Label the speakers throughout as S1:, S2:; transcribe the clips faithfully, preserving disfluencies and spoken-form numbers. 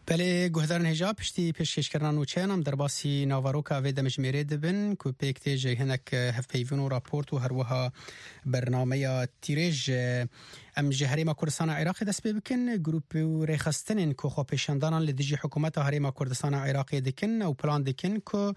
S1: بله گهدارن هجاب پشتی پیشکشکران و چینم در باسی ناواروکا و دمجمیره دبن که پیکتی جهنک هفپیون و راپورت و هروها برنامه تیرج ام جهریم کردستان عراق دست بکن گروپ و ریخستنین که خو پیشندانان لدیجی حکومت هریم کردستان عراق دکن و پلان دکن که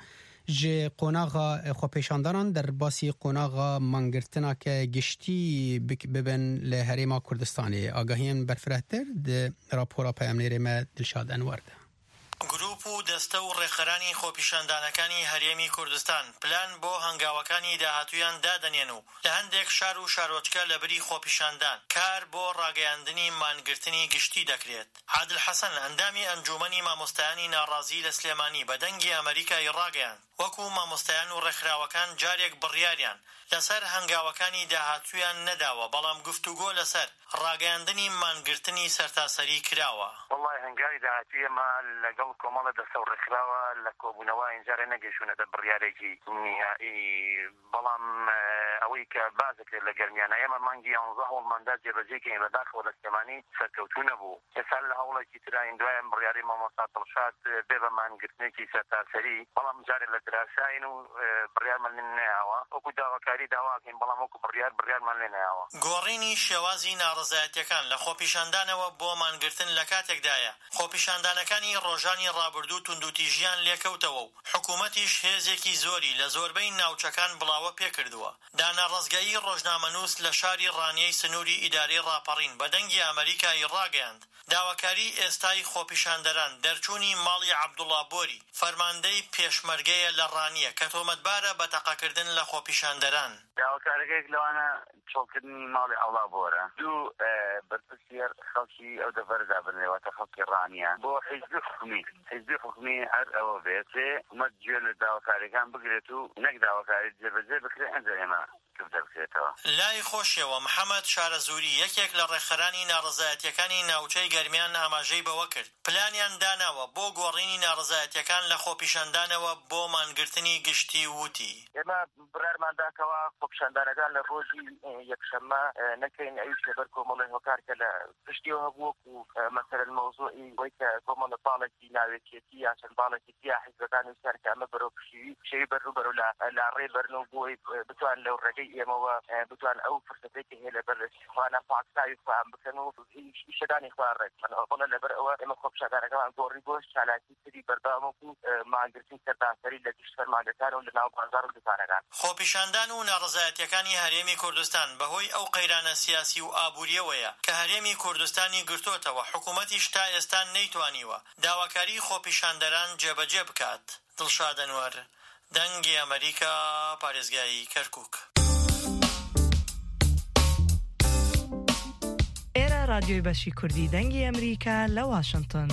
S1: ج قناغا خو پیشانداران در باسی قناغا منگرتنا که گشتی ببن لهریم کردستانی آگاهین برفرهتر ده راپورا پیامنیر ما دلشاد انوار ده.
S2: گروپ و دەستە و ڕێخەرانی خۆپیشاندانەکانی هەرێمی کوردستان پلان بۆ هەنگاوەکانی داهاتوویان دادەنێن و لە هەندێک شار و شارۆچکە لەبەری خۆپیشاندان کار بۆ ڕاگەیاندنی مانگرتنی گشتی دەکرێت. عادل حەسەن ئەندامی ئەنجومەنی مامۆستایانی ناڕازی لە سلێمانی بە دەنگی ئەمریکای ڕاگەیاند وەکو مامۆستایان و ڕێکخراوەکان جارێک بڕیاریان لەسەر هەنگاوەکانی داهاتوویان نەداوە بەڵام گفتوگۆ لەسەر ڕاگەیاندنی مانگرتنی سەرتاسەری کراوە.
S3: والله هەنگاوی داهاتوویەمە لەگەڵ کۆمەڵە دەستە و ڕێکخراوە لە کۆبوونەوە ئینجارە نەگەیشتونەتە بڕیارێکی نهایی بەڵام ئەوەی کە بازەکرێت لە گەرمیانە ئێمە مانگی یانزە هەوڵماندا جێبەجێکەین بەداخەوە لە سلێمانی سەرکەوتوو نەبوو. ئێستا لە هەوڵێکی تراین دوایان بڕیاری مامۆستا دڵشاد بێ بە مانگرتنێکی سەرتاسەری بەڵام جارێک لە دراساین و بڕیارمان لێ نەیاوە وەکو داواکاری داواکەین بەڵام وەکو بڕیار بڕیارمان لێ نەیاوە.
S2: گۆڕینی شێوازی ناڕەزایەتیەکان لە خۆپیشاندانەوە بۆ مانگرتن لە کاتێکدایە خۆپیشاندانەکانی ڕۆژانی ڕابردوو توندوتیژیان لێکەوتەوە و حکوومەتیش هێزێکی زۆری لە زۆربەی ناوچەکان بڵاوە پێکردووە. داناڕزگایی ڕۆژنامەنووس لە شاری ڕانیەی سنووری ئیداری ڕاپەڕین بە دەنگی ئەمریکای ڕاگەیاند داواکاری ئێستای خۆپیشاندەران دەرچوونی ماڵی عەبدوڵڵا بۆری فەرماندەی پێشمەرگەیە لە ڕانیە کە تۆمەتبارە بە تەقەکردن لە خۆپیشاندەران.
S3: داواکارەکەیەک لەوانە چۆڵکردنی ماڵی ئەوڵا بۆرە دوو بەرپرسیار خەڵکی ئەو دەڤەردا بنێواتە خەڵکی ڕانیە بۆ حیزبی حکومی حیزبی حکومی هەر ئەوە بێت حکومەت گوێ لە داواکاریەکان بگرێت و نەک داواکاری جێبەجێ بکرێت ئەنجا ئێمە
S2: لای خۆشیەوە محەممەد شارەزووری یەکێک لە ڕێکخەرانی ناڕزایەتیەکانی ناوچەی گەرمیان ئاماژەی بەوە کرد پلانیان داناوە بۆ گۆڕینی ناڕزایەتیەکان لە خۆپیشاندانەوە بۆ مانگرتنی گشتی وتی
S3: ئێمە بڕارمانداکەوە خۆپیشاندانەکان لە ڕۆژی یەکشەممە نەکەین ئەویش لەبەر کۆمەڵی هۆکارکە لە پشتیەوە هەبووەکو مەسەرەن مەوزوعی وەی کە کۆمەڵە باڵێکی ناوێتیەتی یا چەند باڵێکی تیا حیزبەکان ویستیان کە ئەمە بەرەو پشیوی شەوی بەرروبەرو لە ڕێ بەرنەوە بۆی بتوان لەو ڕێگەی ئێمەوە بتوان ئەو فرسەتێکی هەیە لەبەر خوانە پاکساوی خوان بکەن و شەدانی خوان ڕێکمەنەوە بەڵێ لەبەر ئەوە ئێمە خۆپیشاندانەکەمان گۆڕی بۆ چالاکی تری بەردەوامەکو مانگرتنی سەرتاسەری لە گشت فەرمانگەکان و لە ناو بازاڕ و دوکانەکان.
S2: خۆپیشاندان و ناڕزایەتیەکانی هەرێمی کوردستان بەهۆی ئەو قەیرانە سیاسی و ئابووریەوەیە کە هەرێمی کوردستانی گرتوتەوە حکوومەتیش تا ئێستا نەیتوانیوە داواکاری خۆپیشاندەران جێبەجێ بکات. دڵشاد ئەنوەر دەنگی ئەمریکا پارێزگای کەرکووک.
S4: ئێرە رادیۆی بەشی کوردی دەنگی ئەمریکا لە واشنگتن.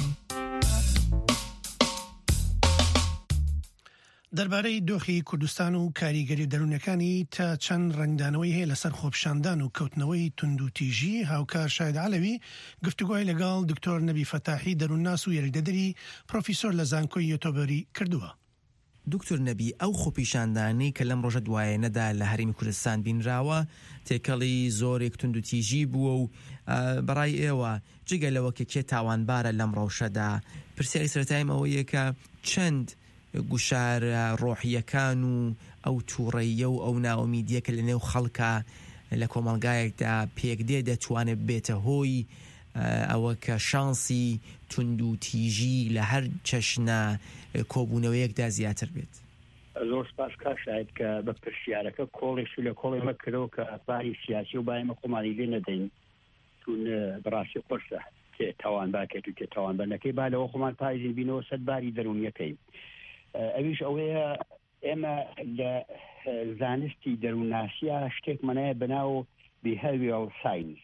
S5: دەربارەی دۆخی کوردستان و کاریگەری دەروونەکانی تا چەند ڕنگدانەوەی هەیە لەسەر خۆپیشاندان و کەوتنەوەی توندوتیژی هاوکار شاید عەلەوی گفتوگۆی لەگەڵ دکتۆر نەبی فەتاحی دەروونناس و یاریدەدەری پرۆفیسۆر لە زانکۆی یۆتۆبەری کردووە.
S6: دکتۆر نەبی ئەو خۆپیشاندانەی کە لەم ڕۆژە دوایەنەدا لە هەرێمی کوردستان بینراوە تێکەڵی زۆرێک توندوتیژی بووە و بەڕای ئێوە جگە لەوە کە کێ تاوانبارە لەم ڕۆژەدا پرسیاری سەرەتاییم ئەوەیە کە چەند گوشارە ڕۆحیەکان و ئەو تووڕەیە و ئەو ناوەمیدیە کە لە نێو خەڵکە لە کۆمەڵگایەکدا پێک دێ دەتوانێت بێتە هۆی ئەوە کە شانسی توندوتیژی لە هەر چەشنە کۆبوونەوەیەکدا زیاتر بێت.
S7: زۆر سپاس کا شاید کە بە پرسیارەکە کۆڵێک لە کۆڵی مەکرەوە کە ئەخباری سیاسی و باەمە قۆمانی لێ نەدەین چون بەڕاستی قرسە کێ تاوان باکێت و کێ تاوان بەنەکەی با لەوە خۆمان پایزین بینەوە سەد باری دەروونیەکەی. ئەویش ئەوەیە ئێمە لە زانستی دەروونناسیە شتێک منایە بەناو behavioral science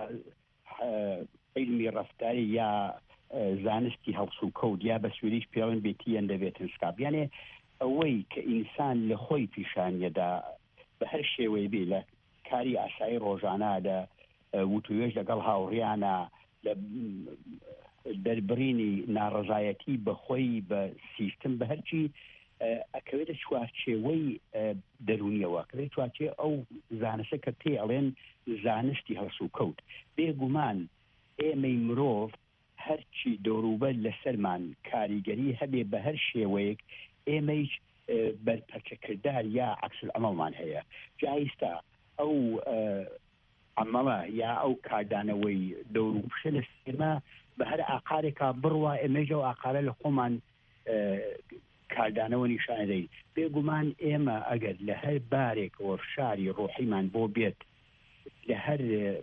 S7: علمی ڕەفتاری یا زانستی هەڵس و کەوت یا بە سوێریش پێڵێن بێتیەن دەبێتن سکاب یانێ ئەوەی کە ئینسان لە خۆی پیشانیەدا بە هەر شێوەی بێ لە کاری ئاسایی ڕۆژانەدا وتوێژ لەگەڵ هاوڕیانە لە دەربڕینی ناڕەزایەتی بە خۆی بە سیستم بە هەرچی ئەکەوێتە چوارچێوەی دەرونیەوە کەوێت چوارچێ ئەو زانستە کە پێ ئەڵێن زانستی هەڵس و کەوت بێگومان ئێمەی مرۆڤ هەر هەرچی دەوروبەر لەسەرمان کاریگەری هەبێ بە هەر شێوەیەک ئێمەیش بەرپەرچەکردار یا عەکسل ئەمەڵمان هەیە جایستا ئەو ئەمەڵە یا ئەو کاردانەوەی دەوروپشە لە سێمە بە هەر ئاقارێکا بڕوا ئێمەژە و ئاقارە لە خۆمان کاردانەوە نیشانەدەین بێگومان ئێمە ئەگەر لە هەر بارێکەوە فشاری ڕۆحیمان بۆ بێت لە هەر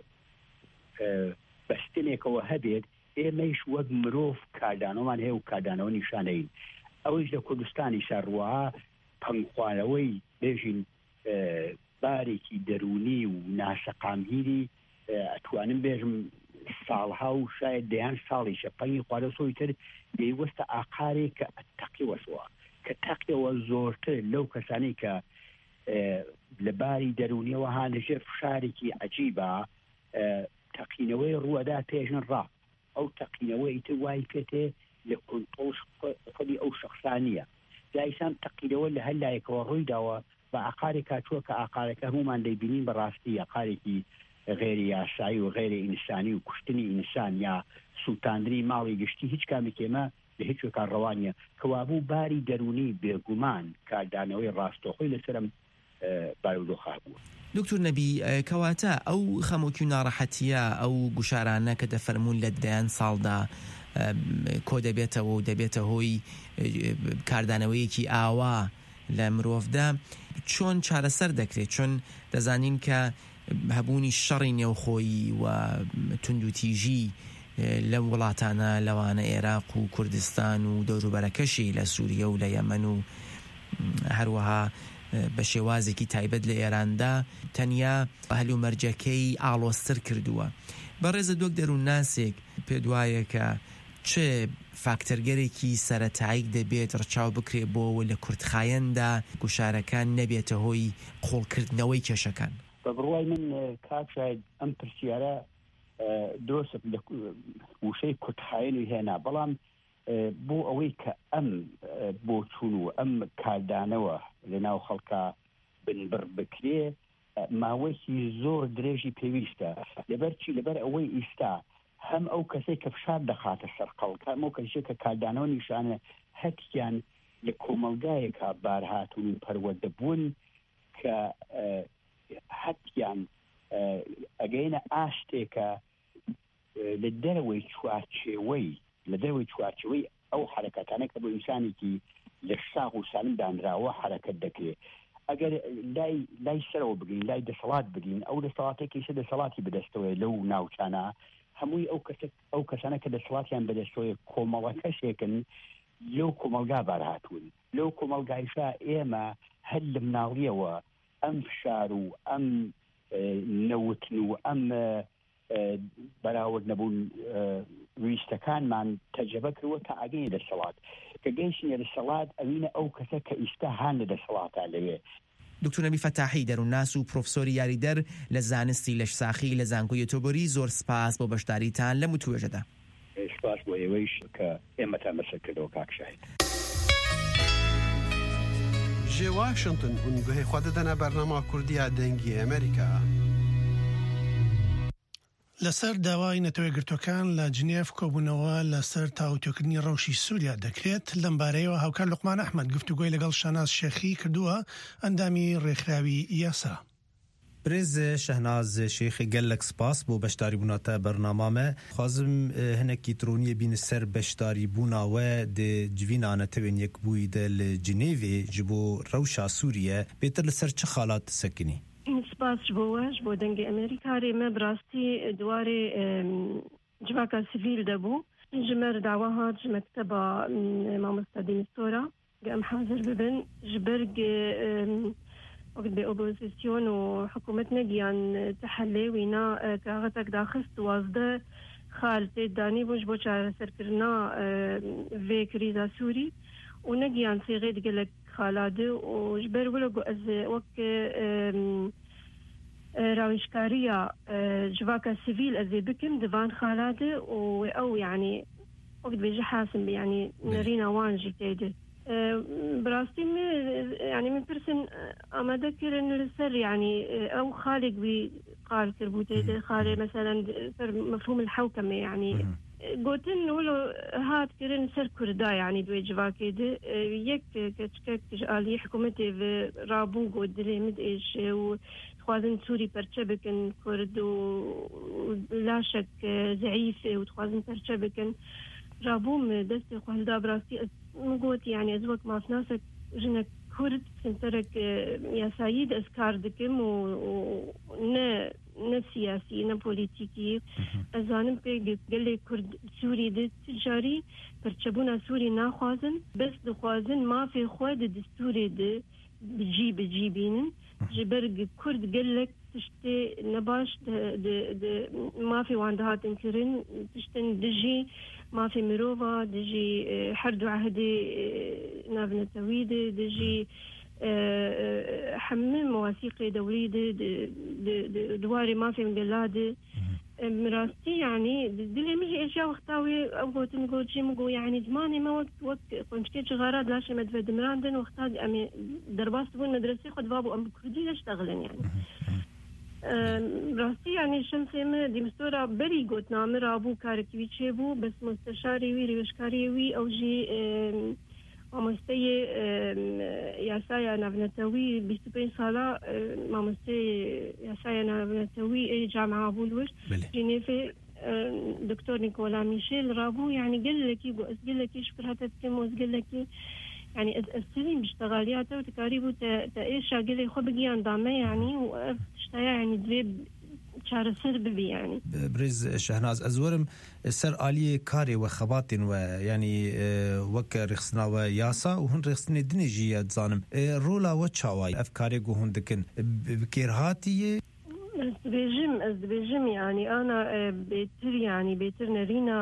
S7: بەستنێکەوە هەبێت ئێمەیش وەک مرۆڤ کاردانەوەمان هەیە و کاردانەوە نیشانەین ئەوەش لە کوردستانی شارڕوەها پەنگخوانەوەی بێژین بارێکی دەرونی و ناسەقامگیری ئەتوانم بێژم ساڵها و شاید دەیان ساڵی شەپەنگی خوارە سۆی تر دەیوەستە ئاقارێک کە تەقی وەسووە کە تەقیەوە زۆرتر لەو کەسانی کە لە باری دەرونیەوە ها لەژێر فشارێکی عەجیبە تەقینەوەی ڕووەدا پێژن ڕا ئەو تەقینەوەی ئیتر وای پێتێ لە کۆنتۆڵ خۆی ئەو شەخصانیە جایسان تەقینەوە لە هەر لایەکەوە ڕوویداوە بە ئاقارێک هاتووە کە ئاقارەکە هەمومان دەیبینین بەڕاستی ئاقارێکی غێری یاسایی و غێری ئینسانی و کوشتنی ئینسان یا سووتاندنی ماڵی گشتی هیچ کامێکێمە لە هیچ کار ڕەوانیە کەوابوو باری دەرونی بێگومان کاردانەوەی ڕاستەخۆی لەسرم بارودۆخا بووە.
S6: دکتۆر نەبی کەواتە ئەو خەمۆکی و ناڕەحەتیە ئەو گوشارانە کە دەفەرمون لە دەیان ساڵدا کۆ دەبێتەوە و دەبێتە هۆی کاردانەوەیەکی ئاوا لە مرۆڤدا چۆن چارەسەر دەکرێت چۆن دەزانین کە هەبوونی شەڕی نێوخۆیی و توندوتیژی لە وڵاتانە لەوانە عێراق و کوردستان و دەوروبەرەکەشی لە سووریە و لە یەمەن و هەروەها بە شێوازێکی تایبەت لە ئێراندا تەنیا هەلو مەرجەکەی ئاڵۆستر کردووە بەڕێزە دۆک دەروون ناسێک پێ دوایە کە چه فاکتەرگەرێکی سەرەتاییک دەبێت ڕچاو بکرێ بۆەوە لە کورتخایەندا گوشارەکان نەبێتە هۆی قۆڵکردنەوەی کێشەکان
S7: بە بڕوای من کاک شاید ئەم پرسیارە درۆست لە وشەی کورتخایەنی هێنا بەڵام بۆ ئەوەی کە ئەم بۆ چوون و ئەم کاردانەوە لە ناو خەڵکا بنبڕ بکرێ ماوەیەکی زۆر درێژی پێویستە لەبەرچی لەبەر ئەوەی ئیستا هەم ئەو کەسێک کە فشار دەخاتە سەر خەڵک هەم ئەو کەسێک کە کاردانەوە نیشانە هەتیان لە کۆمەلگایەکە بارهاتون و پەروەردەبوون کە هەتیان ئەگەینە ئاشتێکە لە دەرەوەی چوارچێوەی لە دەرەوەی چوارچێوەی ئەو حرەکەتانە کە بۆ ئینسانێکی لە ساغ و سالم دانراوە حرەکەت دەکرێت ئەگەر لای لای سەرەوە بگرین لای دەسەڵات بگرین ئەو دەسەڵاتێکیشە دەسەڵاتی بەدەستەوەی لەو ناوچانە هەمووی ئەو کەس ئەو کەسانە کە دەسەڵاتیان بەدەستەوەی کۆمەڵە کەسێکن لەو کۆمەلگا بارهاتوون لەو کۆمەلگایشا ئێمە هەر لە مناڵیەوە ئەم فشار و ئەم نەوتن و ئەم بەراورد نەبوون ویستەکانمان تەجربە کردووە تا ئاگەی دەسەڵات کە گەیشتینە دەسەڵات ئەوینە ئەو کەسە کە ئیستا هان لە دەسەڵاتە لەوێ
S6: دکتۆر نەبی فەتاحی دەروونناس و پرۆفسۆری یاریدەر لە زانستی لەشساخی لە زانکۆی تۆبۆری زۆر سپاس بۆ بەشداریتان لە متوێژەدا
S7: سپاس بۆ ئێوەیش کە ئێمەتان بەسەر کردەوە کاک شاید
S8: جێ واشنگتن هون گوهی خوا دەدەنە بەرنامە کوردیە دەنگی ئەمریکا
S5: لەسەر داوای نەتەوەیەگرتوەکان لە جنێف کۆبوونەوە لەسەر تاوتۆکردنی ڕەوشی سووریا دەکرێت لەم بارەیەوە هاوکار لوقمان ئەحمەد گفتوگۆی لەگەڵ شاناز شێخی کردووە ئەندامی ڕێکخراوی یاسا
S9: برێز شەهناز شێخی گەلک سپاس بۆ بەشداری بووناتە بەرنامامە خوازم هەنێکی ترۆنیە بینە سەر بەشداری بووناوە دە جوینانە تەوێن یەک بووی دە لە جنێڤێ ji بۆ ڕەوشا سووریە بێتر لەسەر چه خاڵات سەکنی
S10: سپاس بۆوەش بۆ دەنگی ئەمریکارێ مە براستی دوارێ جواکە سیڤیل دەبوو ژمەر داوا هات ji mekteba مامۆستا دینستۆرا ئەم حاضر ببن ji ber وقت بأوبوزيسيون وحكومة نجيان تحلي وينا كاغتك داخل توازده خالتي داني بوش بوشا سركرنا في كريزا سوري ونجيان صيغيت قلق خالاده وجبر ولقو از وك راويشكارية جواكا سيفيل ازي بكم دفان خالاده او يعني وقت بيجي حاسم يعني نرينا وانجي تيده براستي يعني من برسن أما ذكر إن السر يعني أو خالق بقال كربوتي خالق مثلا مفهوم الحوكمة يعني گوتن ولو هات كرن سر كردا يعني دوي جواكي دي يك كتشكك آلية حكومتي في رابو قدري مد إيش وتخوازن سوري برشبكن كرد ولا شك ضعيف وتخوازن برشبكن رابو مدستي خوالدا براسي مقوت يعني أزوك ما في ناسك جنك كرد سنترك يا سيد أسكار دكم ون نه سیاسی نه پولیتیکی ازانم که گله کرد سوری ده تجاری پرچبونا سوری ناخوازن بس دخوازن ما في خواد دستوری ده بجی بجی بینن جبرگ کرد گلک تشتی نباش ده ده ده ما في واندهات انكرن تشتن دجي ما في مروفا دجي حردو عهدي نافنتويد دجي حمل مواثيق دولية دواري ما في مقلادة مراستي يعني دلي مجي اشياء وقتاوي او تنقو جي مقو يعني زماني ما وقت وقت قمشكي جغارات لاش مدفد مراندن وقتاد امي درباس بون مدرسي خد بابو ام كردي اشتغلن يعني راستي يعني شمسي ما دي مستورة بري قوت نامر ابو كاركوي تشيبو بس مستشاري وي ريوشكاري وي او جي مامۆستای یاسای ناونەتەوەی بیست و پێنج ساڵە مامۆستای یاسای ناونەتەوەی جامعە بوو ژنێفێ دکتۆر نیکۆلا میشێل ڕابوو يعني گەلێکی بۆ ئەس گەلێکی شکرهاتە بکەم و گەلێکی يعني ئەسرین بشتغالیاتە و تکاری بوو تا ئێشا گەلێ خۆ بگیاندامە يعني و شتایە يعني دوێ چارەسەر ببی يعني
S9: برز شهناز أزورم سر آلية كاري وخبات ويعني وك رخصنا وياسا وهن رخصني دنيجي زانم رولا وتشاواي أفكاري قوهن دكن بكيرهاتي
S10: أزبيجم أزبيجم يعني أنا بيتر يعني بيتر نرينا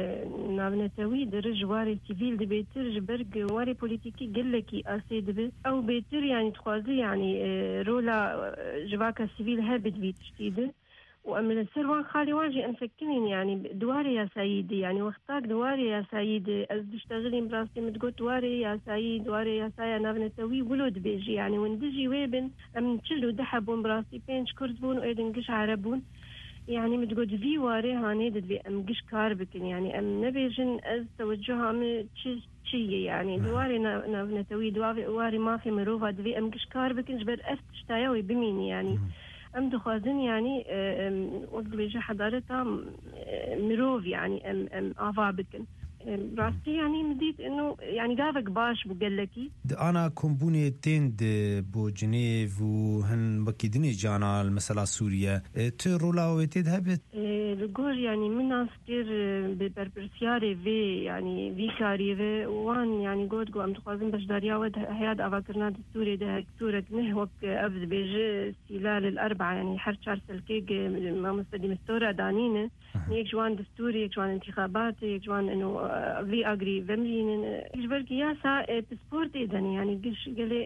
S10: نابنتوي درج واري سيفيل دي بيتر جبرج واري بوليتيكي قلكي أسيد بي أو بيتر يعني تخوازي يعني رولا جواكا سيفيل هابت بيتشتيد وأمن السروان خالي واجي أنفكنين يعني دواري يا سيدي يعني واختاك دواري يا سيدي أز بشتغلين براسي متقول دواري يا سيد دواري يا سايا نافنتوي ولود بيجي يعني وندجي ويبن أمن تشلو دحبون براسي بينش كردبون وإيدنقش عربون يعني متقول في واري هاني دد بي أمقش كاربكن يعني أم نبيجن أز توجهها من تشي يعني دواري نافنتوي دواري ما في مروفا دبي أمقش كاربكن جبر أفتشتايوي بمين يعني أم دخوازن يعني وقت بيجي حضارتها مروف يعني أم أم آفا بكن راستي يعني مديت إنه يعني قافك باش بقلكي
S9: أنا كومبوني تند بو جنيف وهن بكيدني جانا المسألة سوريا ترولا ويتد هبت
S10: لقور يعني من ناس كتير ببربرسياري في يعني في كاري في وان يعني قود قو أم دخوازن باش داريا ود هياد أفاكرنا دستوري ده كتورة نهوك أبد بيجي سلال الأربعة يعني حرشار سلكيك ما مستدي مستورة دانينة يك جوان دستوري يك جوان انتخابات يك جوان إنه في أجري فمرين إجبارك ياسا بسبورت إذن يعني قش قلي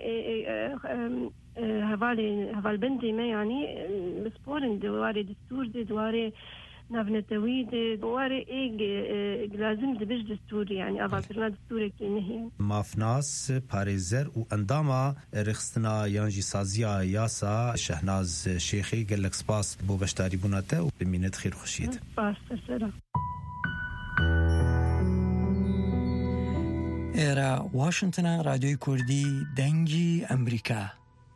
S10: هفالي هفال بنتي ما يعني بسبورن دواري دستور دي دواري نافنتوي دي دواري إيج لازم دبش دستور يعني أفاكرنا دستوري كي نهي
S9: مافناس باريزر وانداما رخصنا يانجي سازيا ياسا شهناز شيخي قالك سباس بو بشتاري بوناتا وبمينت خير خشيت
S10: سباس تسرا
S11: ئێرە واشنگتنە رادیۆی کوردی دەنگی ئەمریکا.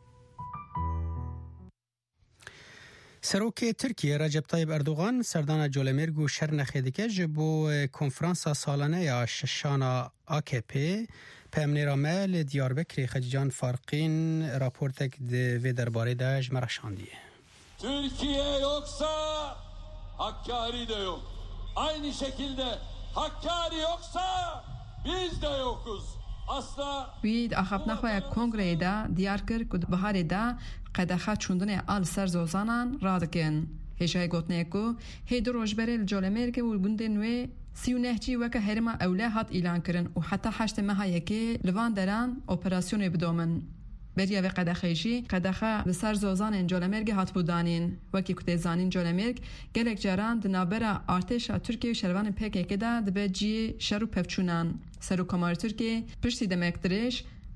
S1: سەرۆکی تورکیە ڕەجەب تایب ئەردوغان سەردانە جۆلەمێرگ و شەرنەخێ ji بۆ کۆنفرانسا ساڵانەیە شەشانە A K P پەیامنێرامە لە دیاربەکرێ خەجیجان فارقین راپۆرتێک vê derbarê ji me re şandiye.
S12: Türkiye yoksa Hakkari de yok. Aynı şekilde Hakkari yoksa biz de yokuz. Asla
S13: وی اخاف نخواه کنگره دا دیار کر کد بهاره دا قدخه چوندن آل سر زوزانان رادکن. هجای گوتنه کو هیدو روشبره لجولمرگ و گنده نوی سیو نهجی وکه هرما اوله هات ایلان کرن و حتی حشت مهایه که لوان دران اپراسیون بدومن. بریا و قدخه جی قدخه لسر زوزان جولمرگ هات بودانین وکی کت زانین جولمرگ گلک جران دنابرا ارتش ترکیه و شروان پک که دا دبه جی شرو پفچونان سرو کمار ترکیه پشتی دمکترش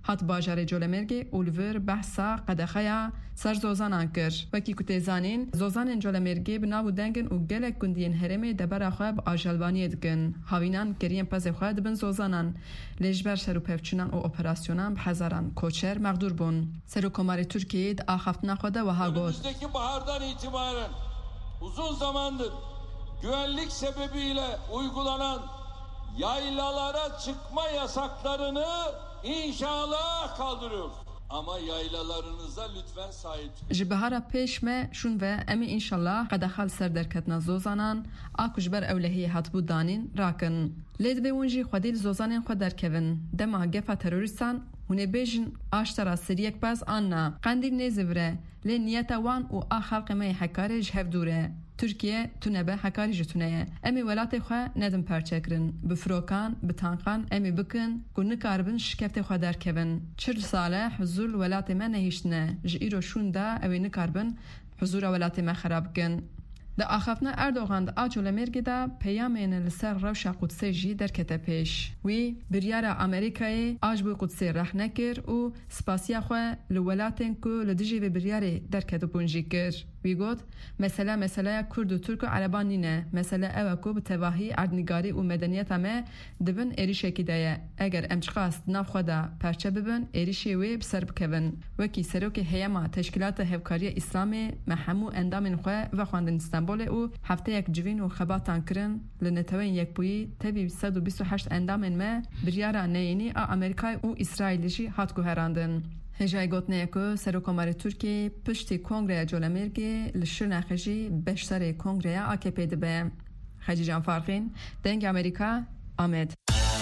S13: هات باجار جولمرگ اولور بحثا قدخیا سر زوزانان کر وکی کتزانین زوزان جولمرگ بناو دنگن و گلک گندین هرم دبر خواب آجلبانی دکن هاوینان کریم پز خواد بن زوزانان لجبر سرو پفچنان و اپراسیونان هزاران کوچر مقدور بون سرو کماری ترکیه د آخفتنا خوده و ها گفت
S12: önümüzdeki bahardan itibaren uzun zamandır güvenlik sebebiyle uygulanan yaylalara çıkma yasaklarını inşallah kaldırıyoruz. Ama yaylalarınıza lütfen sahip çıkın.
S13: جبهارا پیش me şun ve emi inşallah qadaxal ser derketna zozanan akujber evlehi hatbu danin rakin led ve unji xwadil zozanen xwa derkevin dema gefa teröristan hune bejin aştara seriyek baz anna qandil nezivre le niyeta wan u a xalq me hekare jhevdure Türkiye tunebe hekari jitune emi velatê xwe nedim perçekirin bi firokan bi tankan emi bikin ku nikarbin şikeftê xwe derkevin çil sale huzur welatê me nehîştine ji îro şûn da ew ê nikarbin huzura welatê me xerab bikin د آخفتنا اردوغان د آجولمرگی دا پیامین لسر روشا قدسی جی درکته پیش وی بریار امریکای آجبوی قدسی رح نکر و سپاسیا خواه لولاتین که لدیجی به بریار درکته بونجی کر وی گوت مثلا مثلا کرد و ترک و عربان نینه مثلا اوه که به تواهی عردنگاری و مدنیت همه دبن ایریشه کی دایه اگر امچخاست ناف خود پرچه ببن ایریشه وی بسر بکون وکی سروک هیما تشکیلات هفکاری اسلامی محمو اندامین خواه و خواندن استانبول او هفته یک جوین و خباتان کرن لنتوین یک بویی تبی صد و بیست و هشت اندامین ما بریارا نینی آ امریکای و اسرائیلیشی هات کو هراندن هجای گوتنه که سروکمار ترکیه پشتی کنگره جولمرگی لشرن خجی بشتر کنگره آکپی دبه خجی جان فارخین دنگ امریکا آمد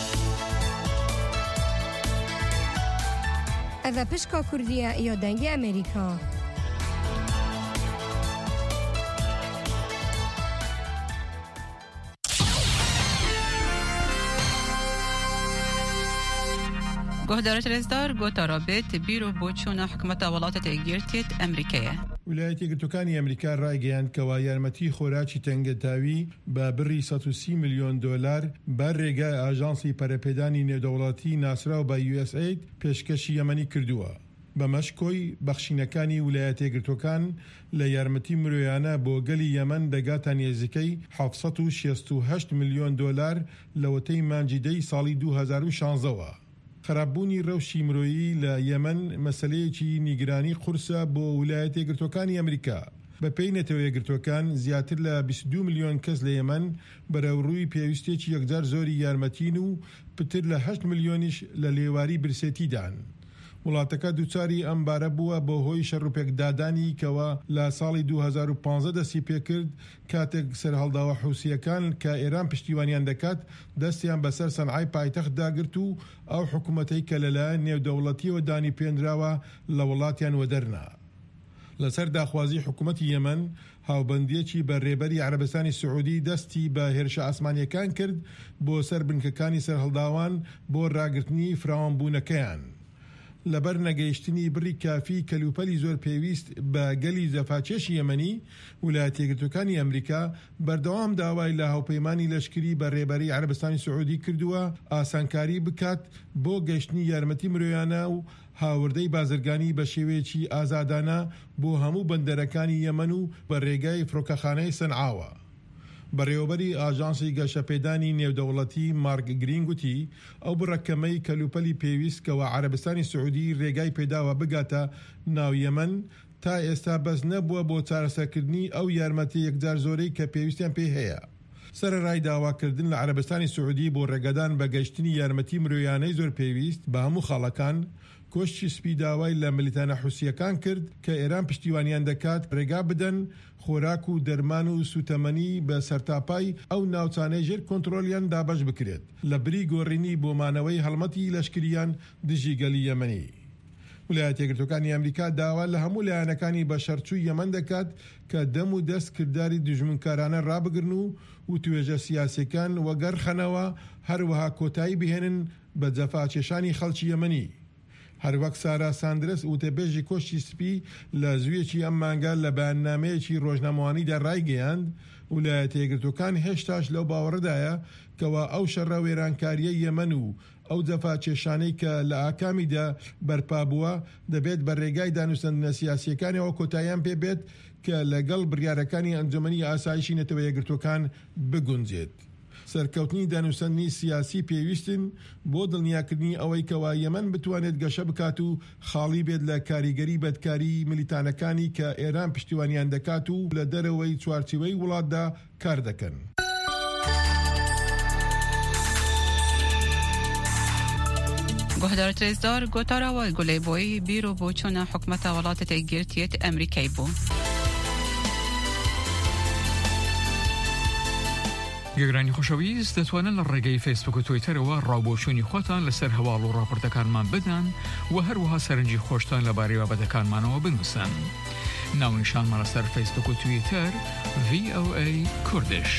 S14: اوه پشکا کردیه یا دنگ امریکا
S15: گهدارت رزدار گوتا رابط بیرو بوچونا حکومت ولات تگیرتیت امریکیه
S16: ویلایەتی یەکگرتووەکانی ئەمریکا ڕایگەیاند کەوا یارمەتی خۆراکی تەنگەتاوی بە بڕی سەد و سی ملیۆن دۆلار بەر ڕێگای ئاژانسی پەرەپێدانی نێودەوڵەتی ناسراو بە یو ئێس ئەید پێشکەشی یەمەنی کردووە بە مەشکۆی بەخشینەکانی ویلایەتە یەکگرتووەکان لە یارمەتی مرۆیانە بۆ گەلی یەمەن دەگاتە نێزەکەی حەوت و شەست و هەشت ملیۆن دۆلار لە وەتەی مانجیدەی ساڵی دوو هەزار و شانزەوە. خراپبوونی ڕەوشی مرۆیی لە یەمەن مەسەلەیەکی نیگرانی قورسە بۆ ویلایەتە یەکگرتووەکانی ئەمریکا. بە پێی نەتەوە یەکگرتووەکان زیاتر لە بیست و دوو ملیۆن کەس لە یەمەن بەرەوڕووی پێویستێکی یەکجار زۆری یارمەتین و پتر لە هەشت ملیۆنیش لە لێواری برسێتیدان. وڵاتەکە دووچاری ئەم بارە بووە بۆ هۆی شەڕوپێکدادانی کەوە لە ساڵی دوو هەزار و پانزە دەستی پێکرد کاتێک سەرهەڵداوە حوسیەکان کە ئێران پشتیوانیان دەکات دەستیان بەسەر سەنعای پایتەخت داگرت و ئەو حکوومەتەی کە لەلایەن نێودەوڵەتیەوە دانی پێنراوە لە وڵاتیان وەدەرنا. لەسەر داخوازی حکوومەتی یەمەن هاوبەندیەکی بە ڕێبەری عەرەبستانی سعودی دەستی بە هێرشە ئاسمانیەکان کرد بۆ سەر بنکەکانی سەرهەڵداوان بۆ ڕاگرتنی فراوانبوونەکەیان. لەبەر نەگەیشتنی بڕی کافی کەلوپەلی زۆر پێویست بە گەلی زەفاچێشی یەمەنی ویلایەتە یەکگرتووەکانی ئەمریکا بەردەوام داوای لە هاوپەیمانی لەشکری بە ڕێبەری عەرەبستانی سعودی کردووە ئاسانکاری بکات بۆ گەشتنی یارمەتی مرۆیانە و هاوردەی بازرگانی بە شێوەیەکی ئازادانە بۆ هەموو بەندەرەکانی یەمەن و بە ڕێگای فڕۆکەخانەی سەنعاوە. بەڕێوەبەری ئاژانسی گەشەپێدانی نێودەوڵەتی مارک گرینگوتی ئەو بڕەکەمەی کەلوپەلی پێویست کەوە عەرەبستانی سعودی ڕێگای پێداوە بگاتە ناو یەمەن تا ئێستا بەس نەبووە بۆ چارەسەرکردنی ئەو یارمەتی یەکجار زۆرەی کە پێویستیان پێ هەیە. سەرەڕای داواکردن لە عەرەبستانی سعودی بۆ ڕێگەدان بە گەشتنی یارمەتی مرۆیانەی زۆر پێویست بە هەموو خاڵەکان کۆشتی سپی داوای لە ملیتانە حوسیەکان کرد کە ئێران پشتیوانیان دەکات ڕێگا بدەن خۆراک و دەرمان و سوتەمەنی بە سەرتاپای ئەو ناوچانەی ژێر کۆنتڕۆلیان دابەش بکرێت لە بری گۆڕینی بۆمانەوەی هەڵمەتی لەشکریان دژی گەلی یەمەنی. ویلایەتە یەکگرتووەکانی ئەمریکا داوا لە هەموو لایەنەکانی بەشەرچووی یەمەن دەکات کە دەم و دەست کردداری دژمنکارانە ڕابگرن و و توێژە سیاسەکان وەگەڕخەنەوە هەروەها کۆتایی بهێنن بە جەفاکێشانی خەڵکی یەمەنی. هەروەک سارا ساندرس وتەبێژی کۆشتی سپی لە زوویەکی ئەم مانگە لە بەیاننامەیەکی ڕۆژنامەوانیدا ڕایگەیاند ویلایەتە یەکگرتوەکان هێشتاش لەو باوەڕدایە کەوا ئەو شەڕە وێرانکاریە یەمەن و ئەو جەفا کێشانەی کە لە ئاکامیدا بەرپا بووە دەبێت بە ڕێگای دانوستنە سیاسیەکانەوە کۆتاییان پێبێت کە لەگەڵ بڕیارەکانی ئەنجومەنی ئاسایشی نەتەوە یەکگرتوەکان بگونجێت. سەرکەوتنی دانوستنی سیاسی پێویستن بۆ دڵنیاکردنی ئەوەی کەوا یەمەن بتوانێت گەشە بکات و خاڵی بێت لە کاریگەری بەدکاری ملیتانەکانی کە ئێران پشتیوانیان دەکات و لە دەرەوەی چوارچێوەی وڵاتدا کار دەکەن.
S15: گهدار ترزدار گوتارا و گلی بوی بیرو بوچون حکمت ولایت تگیرتیت امریکایی بو.
S17: گەگرانی خۆشەویست دەتوانن لە ڕێگەی فیسبوک و تویتەرەوە ڕاوبۆچوونی خۆتان لەسەر هەواڵ و ڕاپۆرتەکانمان بدەن و هەروەها سەرنجی خۆشتان لەبارەی بابەتەکانمانەوە بنووسن. ناونیشانمان لەسەر فیسبوک و تویتەر ڤی ئۆ ئەی کوردش.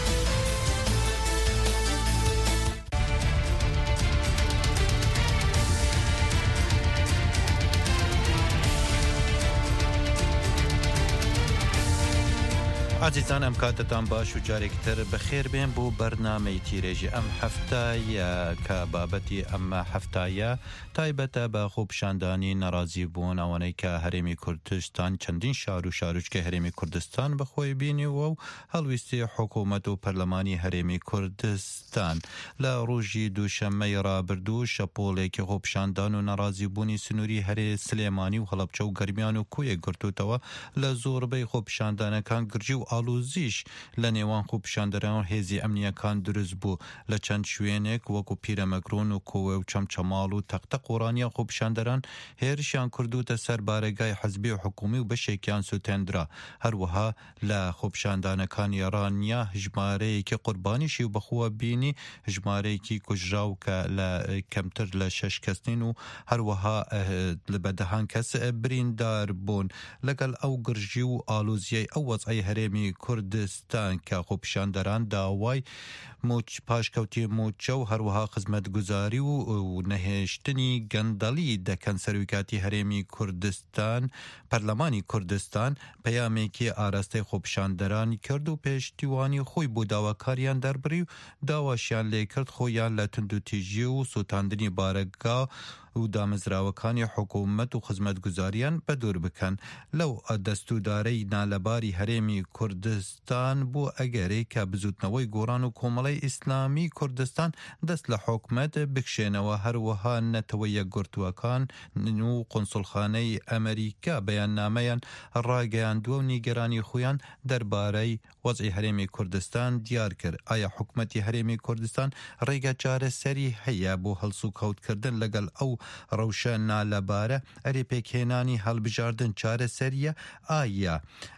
S18: عزیزان ئەم کاتتان باش و جارێکتر بەخێر بێن بۆ بەرنامەی تیرێژی ئەم هەفتایە کە بابەتی ئەمە هەفتایە تایبەتە بە خۆپیشاندانی نەڕازی بوون ئەوانەی کە هەرێمی کوردستان چەندین شار و شارۆچکە هەرێمی کوردستان بەخۆی بینیوە و هەڵویستی حکوومەت و پەرلەمانی هەرێمی کوردستان لە ڕۆژی دووشەممەی ڕابردوو شەپۆڵێکی خۆپیشاندان و نەڕازی بوونی سنووری هەرێ سلێمانی و هەڵەبجە و گەرمیان و کوێک گرتوتەوە لە زۆربەی خۆپیشاندانەکان گرجی و ئالوزیش لە نێوان خۆپیشاندەران و هێزی ئەمنیەکان دروست بوو لە چەند شوێنێک وەکو پیرەمەگرۆن و کۆوە و چەمچەماڵ و تەختە قۆڕانیە خۆپیشاندەران هێرشیان کردوتە سەر بارەگای حەزبی و حکومی و بەشێکیان سوتێندرا. هەروەها لە خۆپیشاندانەکانی ئێرانیا ژمارەیەکی قوربانیشی و بەخۆوە بینی ژمارەیەکی کوژراو کە لە کەمتر لە شەش کەسنین و هەروەها بەدەهان کەس بریندار بوون لەگەڵ ئەو گرژی و ئالوزیەی ئەو وەزعی هەرێمی کوردستان کە خۆپیشاندەران داوای موچ پاشکەوتی موچە و هەروەها خزمەتگوزاری و نەهێشتنی گەندەڵی دەکەن سەرۆکاتی هەرێمی کوردستان پەرلەمانی کوردستان پەیامێکی ئاراستەی خۆپیشاندەرانی کرد و پێشتیوانی خۆی بۆ داواکاریان دەربڕی و داواشیان لێ کرد خۆیان لە توندوتیژی و سوتاندنی بارەگا و دامەزراوەکانی حکوومەت و خزمەتگوزاریان بەدور بکەن لەو دەستوردارەی نالەباری هەرێمی کوردستان بۆ ئەگەرەی کە بزوتنەوەی گۆڕان و کۆمەڵی ئیسلامی کوردستان دەست لە حکومەت بکشێنەوە. هەروەها نەتەوە یەکگرتووەکان و قۆنسڵخانەی ئەمریکا بەیاننامەیان ڕاگەیاندووە و نیگەرانی خۆیان دەربارەی وەزعی هەرێمی کوردستان دیار کرد. ئایا حکومەتی هەرێمی کوردستان ڕێگە چارەسەری هەیە بۆ هەڵسو کەوتکردن لەگەڵ ئەو ڕەوشە نالەبارە ئەرێ پێکهێنانی هەڵبژاردن چارەسەریە؟ ئایا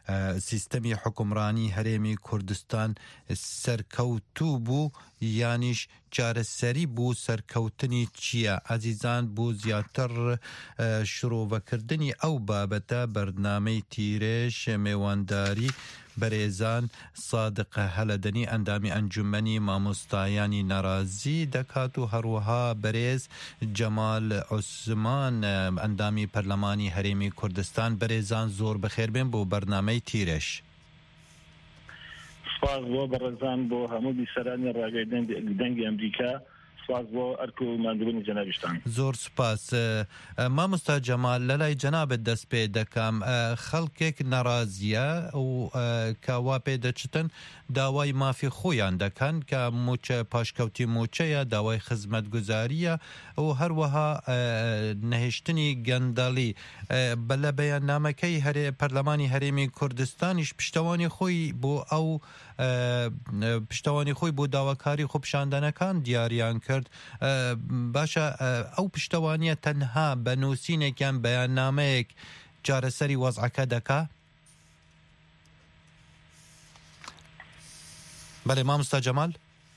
S18: سیستەمی حکومڕانی هەرێمی کوردستان سەرکەوتوو بوو یانیش چارەسەری بوو سەرکەوتنی چییە؟ عەزیزان بۆ زیاتر شرۆڤەکردنی ئەو بابەتە بەرنامەی تیرێژ میوانداری بەرێزان سادقە هەلەدەنی ئەندامی ئەنجومەنی مامۆستایانی نەڕازی دەکات و هەروەها بەرێز جەمال عوسمان ئەندامی پەرلەمانی هەرێمی کوردستان. بەرێزان زۆر بەخێربێن بۆ بەرنامەی تیرێژ.
S19: سپاس بۆ بەڕێزان بۆ هەموو بیسەرانی ڕاگەی دەنگی ئەمریکا. سپاس بۆ ئەرک و ماندوبوونی جەنابیشتان.
S18: زۆر سپاس. مامۆستا جەمال لەلای جەنابەت دەست پێ دەکەم خەڵکێک نەڕازیە و کەوا پێ دەچتن داوای مافی خۆیان دەکەن کە موچە پاشکەوتی موچەیە داوای خزمەتگوزاریە و هەروەها نەهێشتنی گەندەڵی بەلە بەیاننامەکەی هەرێ پەرلەمانی هەرێمی کوردستانیش پشتەوانی خۆی بۆ ئەو پشتەوانی خۆی بۆ داواکاری خۆپیشاندانەکان دیاریان کرد. باشە ئەو پشتەوانیە تەنها بە نووسینێکیان بەیاننامەیەک چارەسەری وەزعەکە دەکا؟ بەڵێ مامۆستا جەمال.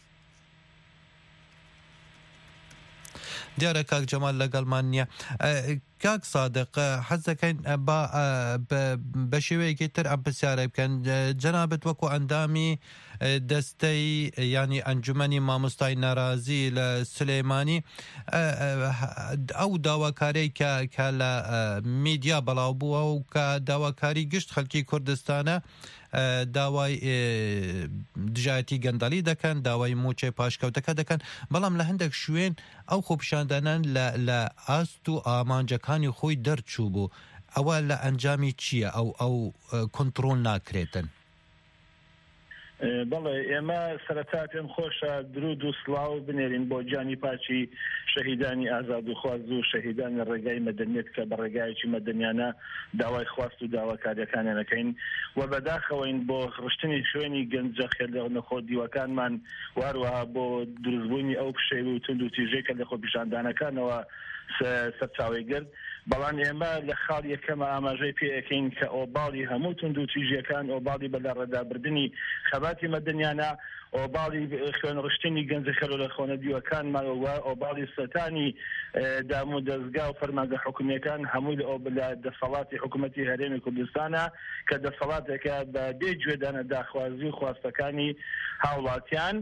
S18: دیارە کاک جەمال لەگەڵمان نییە. کاک سادق حەز دەکەین بە شێوەیەکی تر ئەم پرسیارە بکەن. جەنابەت وەکو ئەندامی دەستەی ینی ئەنجومەنی مامۆستای نەڕازی لە سلێمانی ئەو داواکارەی کە لە میدیا بەڵاو بووە و کە داواکاری گشت خەڵکی کوردستانە داوای دژایەتی گەندەڵی دەکەن داوای موچەی پاشکەوتەکە دەکەن بەڵام لە هەندێک شوێن ئەو خۆپیشاندانان لە ئاست و ئامانجەکانی خۆی دەرچوو بوو ئەوە لە ئەنجامی چییە ئەو ئەو کۆنتڕۆل ناکرێتن
S19: بەڵێ ئێمە سەرەتا پێم خۆشە درود و سڵاو بنێرین بۆ جانی پاچی شەهیدانی ئازاد و خواست و شەهیدانی ڕێگای مەدەنیێت کە بە ڕێگایەکی مەدەنیانە داوای خواست و داواکاریەکانیان دەکەین و بەداخەوەین بۆ ڕشتنی خوێنی گەنجە خێر نەخۆ دیوەکانمان واروەها بۆ دروستبوونی ئەو پشەی و تند و تیژەی کە لە خۆپیشاندانەکانەوە سەرچاوی گرت بەڵام ئێمە لە خاڵ یەکەمە ئاماژەی پێەکەین کە ئۆباڵی هەموو تند و تیژیەکان ئۆباڵی بەلا ڕێدابردننی خەباتی مەدەنیانە ئۆباڵی خوێن ڕشتنی گەنجە خەرۆ لە خۆنە دیوەکانمانەوە ئۆباڵی سەتانی دام و دەستگا و فەرمانگە حکوومیەکان هەمووی لە دەسەڵاتی حکوومەتی هەرێمی کوردستانە کە دەسەڵاتێکە بە بێ گوێدانە داخوازی و خواستەکانی هاوڵاتیان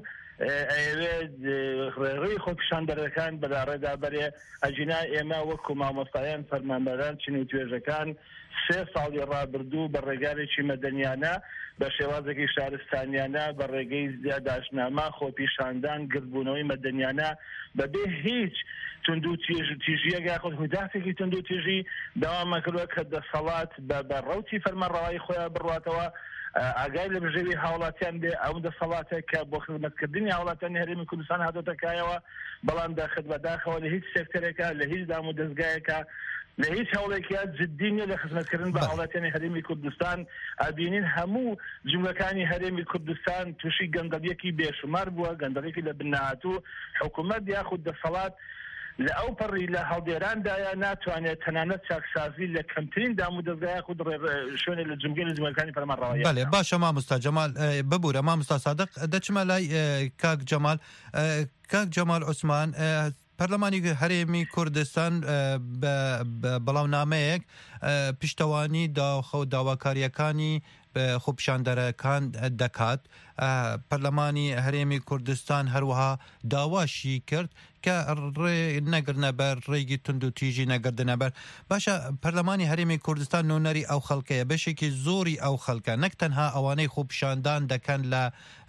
S19: ڕێڕێی خۆپیشاندەرەکان بەداڕێدا بەرێ ئەجینا ئێمە وەکو مامۆستایان فەرمانبەران چین و توێژەکان سێ ساڵی ڕابردوو بە ڕێگارێکی مەدەنیانە بە شێوازێکی شارستانیانە بە ڕێگەی زیاداشنامە خۆپیشاندان گردبوونەوەی مەدەنیانە بەبێ هیچ تند و تیژیەگا خۆ هوداتێکی تند و تیژی داوامەکردووە کە دەسەڵات بە ڕەوتی فەرمانڕەوایی خۆیان بڕاتەوە ئاگای لە بژێوی هاوڵاتیان بێ ئەو دەسەڵاتێک کە بۆ خزمەتکردنی هاوڵاتیانی هەرێمی کوردستان هاتۆتەکایەوە بەڵام داخت بەداخەوە لە هیچ سێکتەرێکە لە هیچ دام و دەستگایەکە لە هیچ هەوڵێکیان جددی نیە لە خزمەتکردن بە هاوڵاتیانی هەرێمی کوردستان ئابینین هەموو جملەکانی هەرێمی کوردستان تووشی گەندەڵیەکی بێشمار بووە گەندەڵێکی لە بنهاتوو حکوومەت یاخود دەسەڵات لە ئەو پەڕی لە هەڵدێراندایە ناتوانێت تەنانەت چاکسازی لە کەمترین دام و دەستگای خود شوێنێ لە جمگەی لە جملەکانی فەرمانڕەوایی
S18: بەڵێ باشە مامۆستا جەمال ببوورە مامۆستا سادق دەچمە لای کاک جەمال کاک جەمال عوسمان پەرلەمانی هەرێمی کوردستان بەڵاونامەیەک پشتەوانی داخە و داواکاریەکانی خۆپیشاندەرەکان دەکات پەرلەمانی هەرێمی کوردستان هەروەها داواشی کرد کە ڕێ نەگرنە بەر ڕێگی تند و تیژی نەگردنە بەر باشە پەرلەمانی هەرێمی کوردستان نۆنەری ئەو خەڵکەیە بەشێکی زۆری ئەو خەڵکە نەک تەنها ئەوانەی خۆپیشاندان دەکەن لە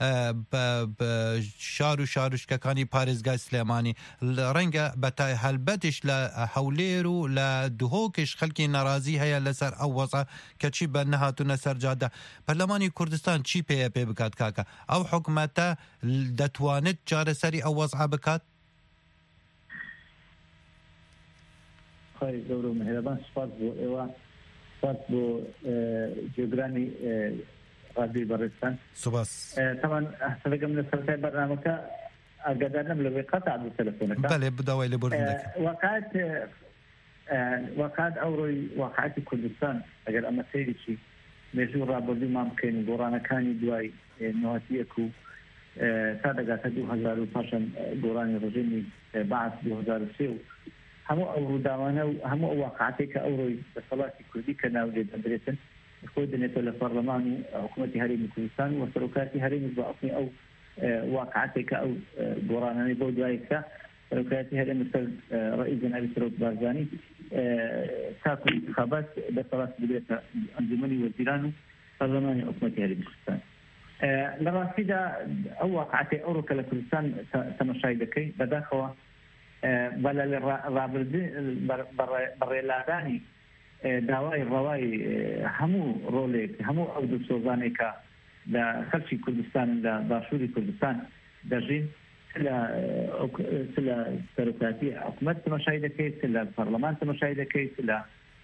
S18: شار و شارشکەکانی پارێزگای سلێمانی ڕەنگە بەتای هەلبەتش لە هەولێر و لە دهۆکش خەڵکی نەرازی هەیە لەسەر ئەو وەزە کەچی بە نەهاتوونە سەرجادا پەرلەمانی کوردستان چی پێیە پێ بکات کاکە ئەو حکومەتە دەتوانێت چارەسەری ئەو وەزع بکات
S7: گەورە و مهرەبان سپاس بۆ ئێوە سپاس بۆ جێگرانی ڕادیۆی بەڕێستان
S18: سوپاس
S7: تەمان هەستەکەم لە سەرەتای بەرنامەکە ئاگادارم لەوەی قەتع بوو تەلەفۆنەکە
S18: بەڵێ بداوای لە بردن دەکەن
S7: واقعات واقعات ئەوڕۆی واقعاتی کوردستان ئەگەر ئەمە سەیرێکی مێژوو ڕابردوومان بکەین گۆڕانەکانی دوای نۆهاتیەک و تا دەگاتە دوو هەزار و پاشان گۆڕانی ڕژیمی بەعەس دوو هەزار و سێ و هەموو ئەو ڕووداوانە و هەموو ئەو واقعاتێک کە ئەوڕۆی دەسەڵاتی کوردی کە ناولێ دەبرێتن خۆی دەنێتەوە لە پەرلەمان و حکوومەتی هەرێمی کوردستان و سەرۆکاتی هەرێمی بەعەفنی ئەو واقعاتێک کە ئەو گۆڕانانەی بۆ دوایەکە سەرۆکاتی هەرێمی سەر ڕئیس جەنابی سەرۆک بارزانی تاکو انتخابات دەسەڵات ببێتە ئەنجومەنی وەزیران و پەرلەمانی حکوومەتی هەرێمی کوردستان لە ڕاستیدا ئەو واقعاتەی ئەوڕۆ کە لە کوردستان تەماشای دەکەی بەداخەوە بەلە بەڕێلادانی داوای ڕەوای هەموو ڕۆڵێک هەموو ئەو دوو سۆزانێکە لە خەڵکی کوردستان لە باشووری کوردستان دەژین لە سەرۆکاتی حکوومەت تەماشای دەکەیت لە پەرلەمان تەماشای دەکەیت لە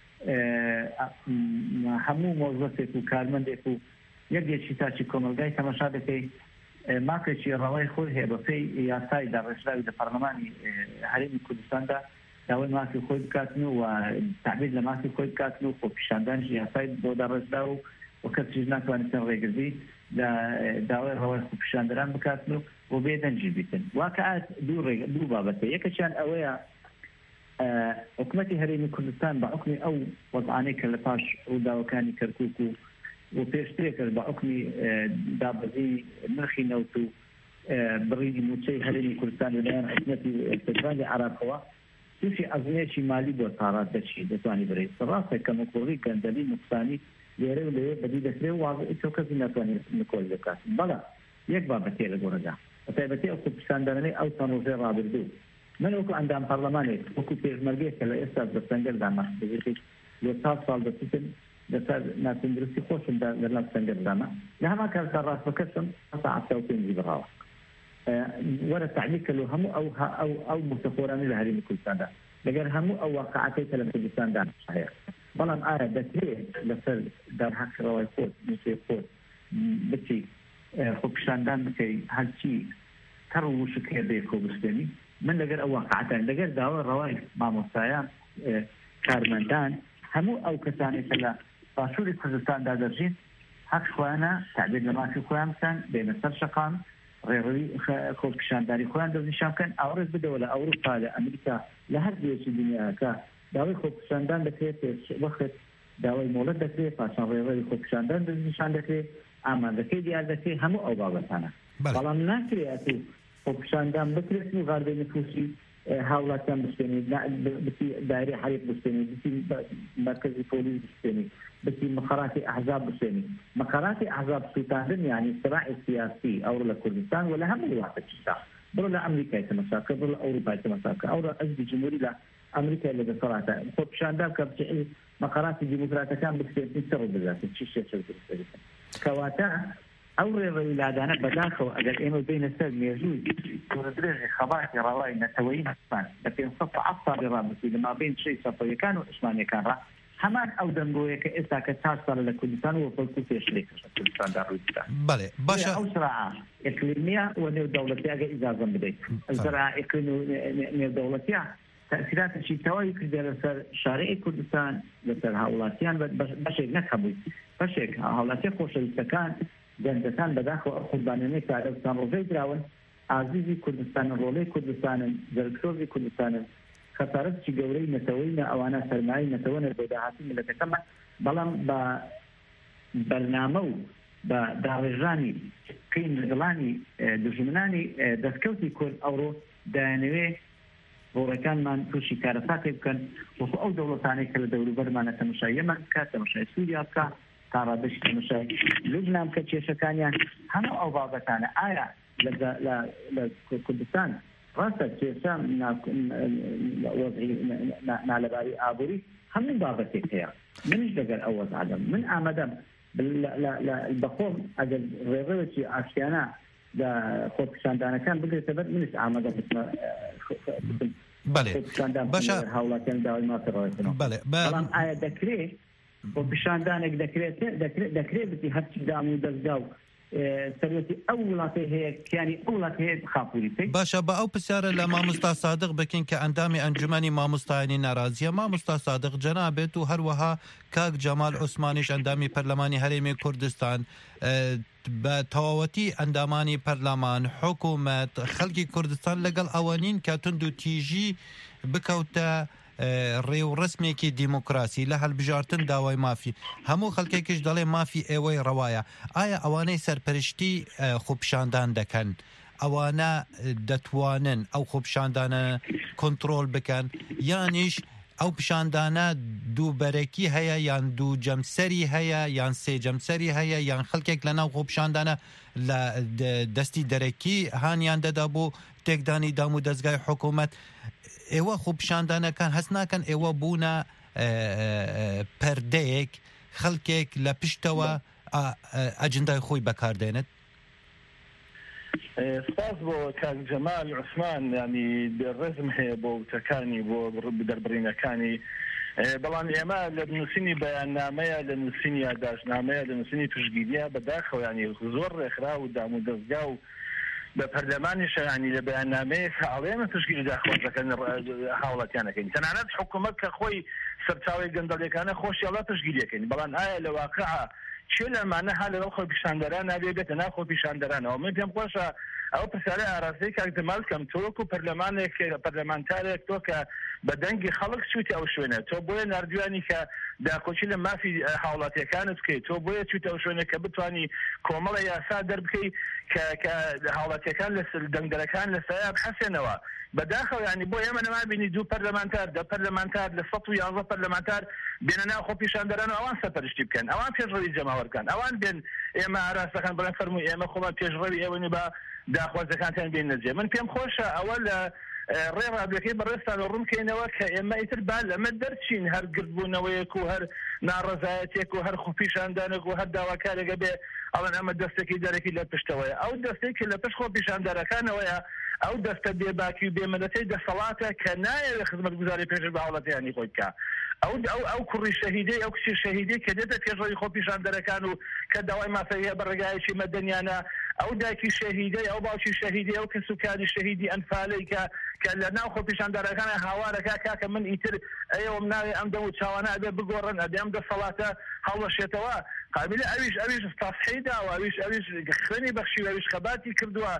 S7: هەموو مۆزەفێک و کارمەندێک و یەکێکی تاچی کۆمەلگای تەماشا دەکەیت ماکێکی ڕەوای خۆی هەیە بەپێی یاسای داڕێژراوی لە پەرلەمانی هەرێمی کوردستاندا داوای ماکی خۆی بکاتن و تعبیر لە ماکی خۆی بکاتن و خۆپیشاندانیش یاسای بۆ داڕێژرا و و کەسیش ناتوانێتن ڕێگردی لە داوای ڕەوای خۆپیشاندەران بکاتن و بۆ بێدەنجی بیتن واقعات دوو بابەتە یەکەیان ئەوەیە حکوومەتی هەرێمی کوردستان بە حکمی ئەو وەزعانەی کە لە پاش ڕووداوەکانی کەرکووک و و پێشترێک کرد بە حکمی دابەزی نرخی نەوت و بڕینی موچەی هەرێمی کوردستان لەلایەن حکومەتی فێدرالی عێراقەوە تووشی ئەزمێکی مالی بۆ تاڕات دەچی دەتوانی بڕێت ڕاستە کەمەکۆڕی گەندەلی نوقسانی
S20: لێرە و لێ بەدی دەکرێت و کەسی ناتوانێت نکۆل بکات بەڵە یەک بابەتێ لە گۆڕەدا بەتایبەتی ئەو خۆپیشاندانەی ئەو چەند ڕۆژێ ڕابردوو من وەکو ئەندام پەرلەمانێک وەکو پێشمەرگەیەک کە لە ئێستا بە سەنگەرداما بەجێکی لە چوار ساڵ دەچوتن لەسەر ناتەندروستی خۆشم لەناو سەنگەرداما لە هەمان کارتا ڕاستەکەشم هەتا عەفتا و پێنجی بڕاوە وەرە تعلیق کردو هەموو ئەو ئەو ئەو مستەخۆرانی لە هەرێمی کوردستاندا لەگەر هەموو ئەو واقعاتەی کە لە کوردستاندا هەیە بەڵام ئایا دەکرێت لەسەر دەرهەکڕەوەی خۆت نووسێ خۆت بچی خۆپیشاندان بکەی هەرچی کەڕ و وشکێ بێ کۆبستێنی من لەگەر ئەو واقعاتان لەگەر داوای ڕەوای مامۆستایان کارمەندان هەموو ئەو کەسانی کە لە باشووری کوردستاندا دەژین حەق خۆیانە تعبیر لە مافی خۆیان بکەن بێنە سەر شەقام ڕێڕەوی خۆپیشاندانی خۆیان دەستنیشان بکەن ئاوڕێز بدەوە لە ئەوروپا لە ئەمریکا لە هەر دێشی دنیاکە داوای خۆپیشاندان دەکرێت وەخت داوای مۆڵەت دەکرێت پاشان ڕێڕەوی خۆپیشاندان دەستنیشان دەکرێت ئامادەکەی دیار دەکرێت هەموو ئەو بابەتانە بەڵام ناکرێت خۆپیشاندان بکرێت و غاردەی نفوسی هاوڵاتیان بستێنێت بچی دایرەی حەریق بستێنێت بچی مرکزی پۆلیس بستێنێت بچی مقراتی ئەحزاب بستێنێت مقراتی ئەحزاب سوتاندن یعنی صراع سیاسی ئەوڕۆ لە کوردستان و لە هەموو وڵاتێکدا بڕۆ لە ئەمریکای تەماشاکە بڕۆ لە ئەوروپای تەماشاکە ئەوڕۆ حەزبی جمهوری لە ئەمریکای لە دەسەڵاتە خۆپیشاندان کە بچی مقراتی دیموکراتەکان بستێنێت چ ڕوو بداتێت چی شێ بستێنێت کەواتە ئەو ڕێڕەوی لادانە بەداخەوە ئەگەر ئێمە بینە سەر مێژووی درێژی خەباتی ڕەوای نەتەوەیی عوسمان لە پێنج سەد و حەوت ساڵی ڕابردووی لە مابین شەی سەفەویەکان و عوسمانیەکان ڕا هەمان ئەو دەنگۆیە کە ئێستا کە چوار ساڵە لە کوردستان و وەپەڵکو پێشلێک کوردستاندا ڕوویدا
S18: بەڵێ باشە
S20: ئەو سراعە ئیقلیمیە و نێودەوڵەتیە ئەگەر ئیجازەم بدەیت سراعە ئیقلیم و نێودەوڵەتیە تأثیراتشی تەواوی کردە لەسەر شارعی کوردستان لەسەر هاوڵاتیان بەشێک نەک هەبووی بەشێک هاوڵاتی خۆشەویستەکان گەنجەکان بەداخەوە قوربانیانەی کە ئەوسان ڕۆژەی دراون ئازیزی کوردستانن ڕۆڵەی کوردستانن زەرکتۆری کوردستانن خەسارەتی گەورەی نەتەوەی ئەوانە سەرمایەی نەتەوەنە بۆ داهاتی ملەتەکەمە بەڵام بە بەرنامە و بە داڕێژانی قین لەگەڵانی دژمنانی دەستکەوتی کورد ئەوڕۆ دایانەوێ ڕۆڵەکانمان تووشی کارەساتی بکەن وەکو ئەو دەوڵەتانەی کە لە دەوروبەرمانە تەماشای یەمەن بکات تەماشای سووریا بکات تا ڕادشت تەماشای لوبنان کە کێشەکانیان هەموو ئەو بابەتانە ئایا لە کوردستان ڕاستە کێشە نالەباری ئابووری هەموو بابەتێک هەیە منیش لەگەر ئەو وەزعەدەم من ئامادەم بەخۆم ئەگەر ڕێڕەوێکی ئاشتیانە لە خۆپیشاندانەکان بگرێتە بەر منیش ئامادە بچمە
S18: بەڵێ باشە
S20: هاوڵاتیان داوای مافیڕەوەتنەوە بەڵام ئایا دەکرێت بۆ پیشاندانێک دەکرێت دەکرێت بتی هەرچی دام و دەستگا و سەرەتی ئەو وڵاتی هەیە کیانی ئەو وڵاتی هەیە خاپووری
S18: باشە بە ئەو پرسیارە لە مامۆستا سادق بکەین کە ئەندامی ئەنجومەنی مامۆستایانی ناڕازیە مامۆستا سادق جەنابێت و هەروەها کاک جەمال عوسمانیش ئەندامی پەرلەمانی هەرێمی کوردستان بە تەواوەتی ئەندامانی پەرلەمان حکوومەت خەڵکی کوردستان لەگەڵ ئەوەنین کە تند و تیژی بکەوتە ڕێوڕسمێکی دیموکراسی لە هەڵبژارتن داوای مافی هەموو خەڵکێکیش دەڵێ مافی ئێوەی ڕەوایە ئایا ئەوانەی سەرپەرشتی خۆپیشاندان دەکەن ئەوانە دەتوانن ئەو خۆپیشاندانە کۆنتڕۆل بکەن یانیش ئەو پیشاندانە دووبەرەکی هەیە یان دوو جەمسەری هەیە یان سێ جەمسەری هەیە یان خەڵکێک لە ناو خۆپیشاندانە لە دەستی دەرەکی هانیان دەدا بۆ تێکدانی دام و دەستگای حکوومەت ئێوە خۆپیشاندانەکان هەست ناکەن ئێوە بوونە پەردەیەک خەڵکێک لە پشتەوە ئەجندای خۆی بەکاردێنێت
S19: سپاس بۆ کاک جەمال عوسمان ینی ڕێزم هەیە بۆ وتەکانی بۆ دەربڕینەکانی بەڵام ئێمە لە نووسینی بەیاننامەیە لە نووسینی یادداشتنامەیە لە نووسینی پشتگیریە بەداخەوە ینی زۆر ڕێکخرا و دام و دەستگا و بە پەرلەمانی شەیانی لە بەیاننامەیە ئەڵێمە پشتگیری داخوازەکەن هاوڵاتیانەکەین تەنانەت حکوومەت کە خۆی سەرچاوی گەندەڵیەکانە خۆشیاڵات پشتگیریەکەین بەڵام ئایا لە واقعە چێ لەمانە ها لەگەڵ خۆ پیشاندەران نابێ بێتە ناو خۆ پیشاندەرانەوە من پێم خۆشە ئەو پرسیارەی ئاراستەی کاک جەمال کەم تۆ وەکو پەرلەمانێک پەرلەمانتارێک تۆ کە بە دەنگی خەڵک چوویتە ئەو شوێنە تۆ بۆیە نردوانی کە داکۆچی لە مافی هاوڵاتیەکانت بکەیت تۆ بۆیە چوویتە ئەو شوێنە کە بتوانی کۆمەڵە یاسا دەربکەی کە هاوڵاتیەکان لە دەنگدەرەکان لە سەیاب حەسێنەوە بەداخەوە ینی بۆ ئێمە نەمابینی دوو پەرلەمانتار دە پەرلەمانتار لە سەد و یازدە پەرلەمانتار بێنە ناو خۆپیشاندەران و ئەوان سەرپەرشتی بکەن ئەوان پێشڕەوی جەماوەرکان ئەوان بێن ئێمە ئاراستەکان بڵێن فەرمووی ئێمە خۆمان پێشڕەوی ئێوەنی بە داخوازەکانتان بێن نەجێ من پێم خۆشە ئەوە لە ڕێڕادەکەی بەڕێستان و ڕوونکەینەوە کە ئێمە ئیتر با لەمە دەرچین هەر گردبوونەوەیەک و هەر ناڕەزایەتێک و هەر خۆپیشاندانێک و هەر داواکارێکە بێ ئەڵەن ئەمە دەستێکی دەرەکی لە پشتەوەیە ئەو دەستێکی لە پشت خۆپیشاندارەکانەوەیە ئەو دەستە بێباکی و بێمەلەتەی دەسەڵاتە کە نایەوێت خزمەتگوزاری پێشتر بە هەوڵەتیانی خۆی بکە ئەو ئەو ئەو کوڕی شەهیدەی ئەو کچی شەهیدەی کە دێتە پێشڕەوی خۆپیشاندەرەکان و کە داوای مافەیە بە ڕێگایەکی مەدەنیانە ئەو دایکی شەهیدەی ئەو باوکی شەهیدەی ئەو کەسوکاری شەهیدی ئەنفالەی کە کە لە ناو خۆپیشاندەرەکانە هاوارەکە کاکە من ئیتر ئەوم ناوێ ئەم دەم و چاوانە ئەبێ بگۆڕن ئەبێ ئەم دەسەڵاتە هەڵەشێتەوە قابلە ئەویش ئەویش تەصحیح داوە ئەویش ئەویش خوێنی بەخشی ئەویش خەباتی کردووە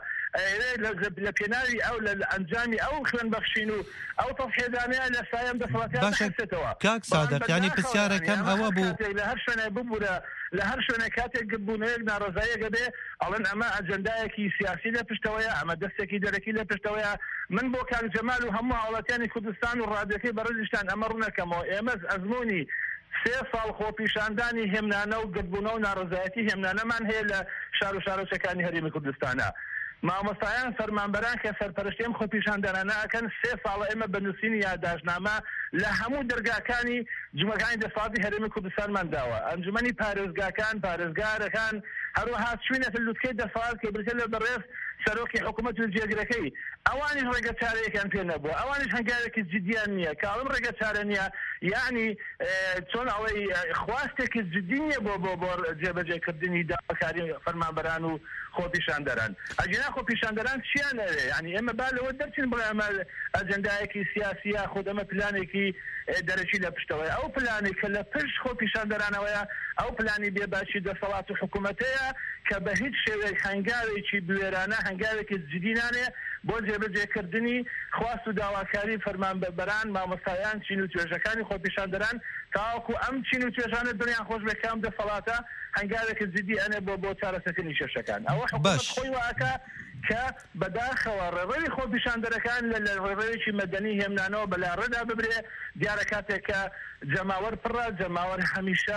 S19: لە پێناوی ئەو لە ئەنجامی ئەو خوێن بەخشین و ئەو تەصحیحدانەیە لە سایم دەسەڵاتیان حسێتەوە
S18: کاک سادق ینی پرسیارەکەم ئەوە بوو
S19: لە هەر شوێنە ببوورە لە هەر شوێنە کاتێک بوونەیەک ناڕزایەکە بێ ئەڵێن ئەمە ئەجەندایەکی سیاسی لە پشتەوەیە ئەمە دەستێکی دەرەکی لە پشتەوەیە من بۆ کاک جەمال و هەموو هاوڵاتیانی کوردستان و ڕادیۆکەی بەڕێزیشتان ئەمە ڕوونەکەمەوە ئێمە ئەزمموی سێ ساڵ خۆپیشاندانی هێمنانە و گردبوونە و ناڕزایەتی هێمنانەمان هەیە لە شار و شارۆچەکانی هەرێمی کوردستانە مامۆستایان فەرمانبەران کە سەرپەرشتیم خۆپیشاندانانە ئەکەن سێ ساڵە ئێمە بە نووسینی یادداشتنامە لە هەموو دەرگاکانی جومەکانی دەسەڵاتی هەرێمی کوردستانمان داوە ئەنجومەنی پارێزگاکان پارێزگارەکان هەروەها چوینەتە لوتکەی دەسەڵات کە بریتە لە بەڕێز سەرۆکی حکوومەت و جێگرەکەی ئەوانیش ڕێگە چارەیەکیان پێ نەبووە ئەوانیش هەنگاوێکی جدیان نییە کاڵم ڕێگە چارە نییە یعنی چۆن ئەوەی خواستێکی جدی نییە بۆ بۆ بۆ جێبەجێکردنی داواکاری فەرمانبەران و خۆپیشاندەران ئەجێنا خۆپیشاندەران چیان ئەوێ ینی ئێمە با لەوە دەرچین بڵێ ئەمە ئەجەندایەکی سیاسیە خۆ ئەمە پلانێکی دەرەکی لە پشتەوەی ئەو پلانی کە لە پشت خۆپیشاندەرانەوەیە ئەو پلانی بێباشی دەسەڵات و حکوومەتەیە کە بە هیچ شێوەیەک هەنگاوێکی بوێرانە هەنگاوێکی جدینانێ بۆ جێبەجێکردنی خواست و داواکاری فەرمانبەران مامۆستایان چین و توێژەکانی خۆپیشاندەران تاوەکو ئەم چین و توێژانە دنیان خۆش بێ کام دەسەڵاتە هەنگاوێکی جدی ئەنێ بۆ بۆ چارەسەکردنی شێشەکان ئەوە حکوومەت خۆی واکە کە بەداخەوە ڕێڕەوی خۆپیشاندەرەکان لە ڕێڕەوێکی مەدەنی هێمنانەوە بەلا ڕێدا ببرێ دیارە کاتێک کە جەماوەر پڕە جەماوەر هەمیشە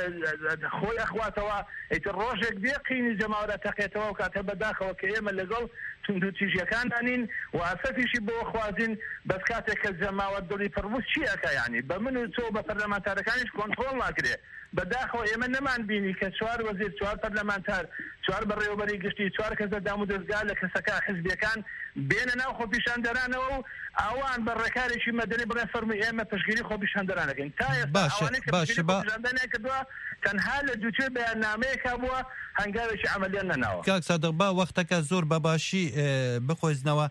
S19: خۆی ئەخواتەوە ئیتر ڕۆژێک دێ قینی جەماوەرە تەقێتەوە و کاتە بەداخەوە کە ئێمە لەگەڵ تونند و تیژیەکاندانین و ئاسەفیشی بۆ خوازین بەس کاتێک کە جەماوەر دڵی پڕبوو چی ئەکە یعنی بە من و تۆ بە پەرلەمانتارەکانیش کۆنتڕۆڵ ناکرێ بەداخەوە ئێمە نەمان بینی کە چوار وەزیر چوار پەرلەمانتار چوار بەڕێوەبەری گشتی چوار کەسە دام و دەستگا لە کەسەکە حزبیەکان بێنە ناو خۆپیشاندەرانەوە و ئەوان بە ڕێکارێکی مەدەنی بڵێ فەرمووی ئێمە پشگیری خۆپیشاندەرانەکەین تا ئێستا
S18: باش
S19: کردووە تەنها لە دووتێ بەیاننامەیەکە بووە هەنگاوێکی عملیان نەناوە
S18: کاک سادق با وەختەکە زۆر بەباشی بخۆزنەوە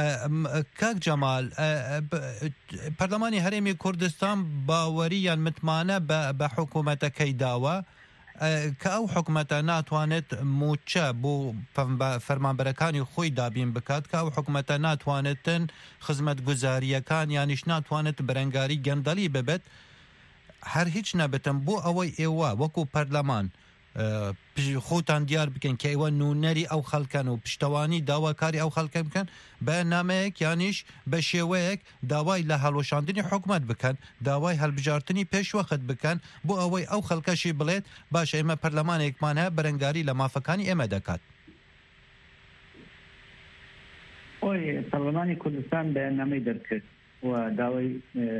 S18: کاک جەمال پەرلەمانی هەرێمی کوردستان باوەریان متمانە بە حکوومەتەکەی داوە کە ئەو حکوومەتە ناتوانێت موچە بۆ فەرمانبەرەکانی خۆی دابین بکات کە ئەو حکوومەتە ناتوانێتن خزمەت گوزاریەکان یانیش ناتوانێت بەرەنگاری گەندەلی ببێت هەر هیچ نەبێتن بۆ ئەوەی ئێوە وەکو پەرلەمان خۆتان دیار بکەن کە ئێوە نونەری ئەو خەڵکەن و پشتەوانی داواکاری ئەو خەڵکە بکەن بە نامەیەک یانیش بە شێوەیەک داوای لە هەڵۆشاندنی حکوومەت بکەن داوای هەڵبژارتنی پێشوەخت بکەن بۆ ئەوەی ئەو خەڵکەشی بڵێت باش ئێمە پەرلەمانێکمان هەیە بەرەنگاری لە مافەکانی ئێمە دەکات
S20: ئۆی پەرلەمانی کوردستان بەیاننامەی دەرکرد و داوای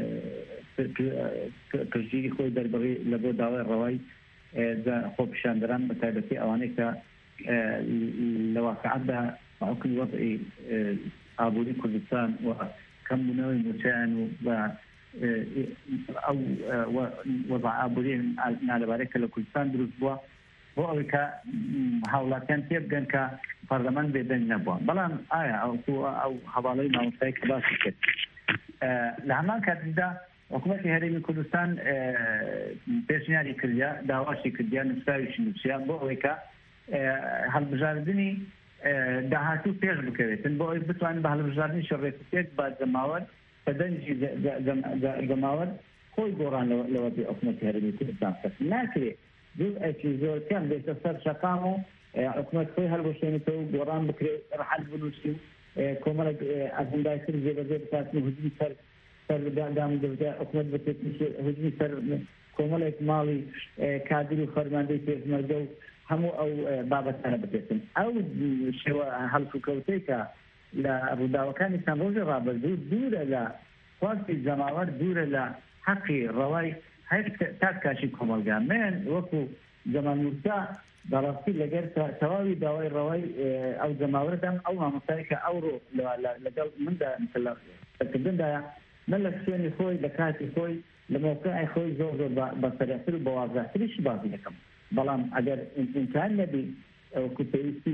S20: پشتگیری خۆی دەربڕی لە بۆ داوای ڕەوای خۆپیشاندەران بە تایبەتی ئەوانەی کە لە واقعەتدا حکمی وەضعی ئابووری کوردستان و کەمبوونەوەی موچەیان و بە ئەو وەضع ئابووری نالەبارەی کە لە کوردستان دروست بووە بۆ ئەوەی کە هاوڵاتیان پێ بگەن کە پەرلەمان بێدەنگ نەبووە بەڵام ئایا ئەو هەواڵەی مامۆستای کە باسی کرد لە هەمان کاتیدا حکوومەتی هەرێمی کوردستان پێشنیاری کردیا داواشی کردیا نووسراویشی نووسیا بۆ ئەوەی کە هەڵبژاردننی داهاتوو پێش بکەوێتن بۆ ئەوەی بتوانین بە هەڵبژاردننی شەڕێکوتێک با جەماوەر بە دەنجی جەماوەر خۆی گۆڕان لەوە بێ حکوومەتی هەرێمی کوردستان ناکرێت جزئێکی زۆرتیان بێتە سەر شەقام و حکوومەت خۆی هەڵبژێنێتەوە و گۆڕان بکرێت ڕەحەت بنووسی کۆمەڵک ئەجندای سر جێبەجێ بکاتن و هجومی سەر سەر دام دەبدا حکومەت بکرێت هجومی سەر کۆمەڵێک ماڵی کادر و فەرماندەی پێشمەرگە و هەموو ئەو بابەتانە بکرێتن. ئەو شێوە هەڵسوکەوتەی کە لە ڕووداوەکانی چەند ڕۆژی ڕابردوو دوورە لە خواستی جەماوەر، دوورە لە حەقی ڕەوای هەر تاک کاشی کۆمەلگا. من وەکو جەمال مورتا بەڕاستی لەگەر تەواوی داوای ڕەوای ئەو جەماوەردەم ئەو مامۆستایی کە ئەوڕۆ لەگەڵ مندا کردندایە من لە سوێنی خۆی لە کاتی خۆی لە مۆقعی خۆی زۆر زۆر بەسەرەتر و بەوازەتریش بازی دەکەم. بەڵام ئەگەر ئیمکان نەبی وەکو پێویستی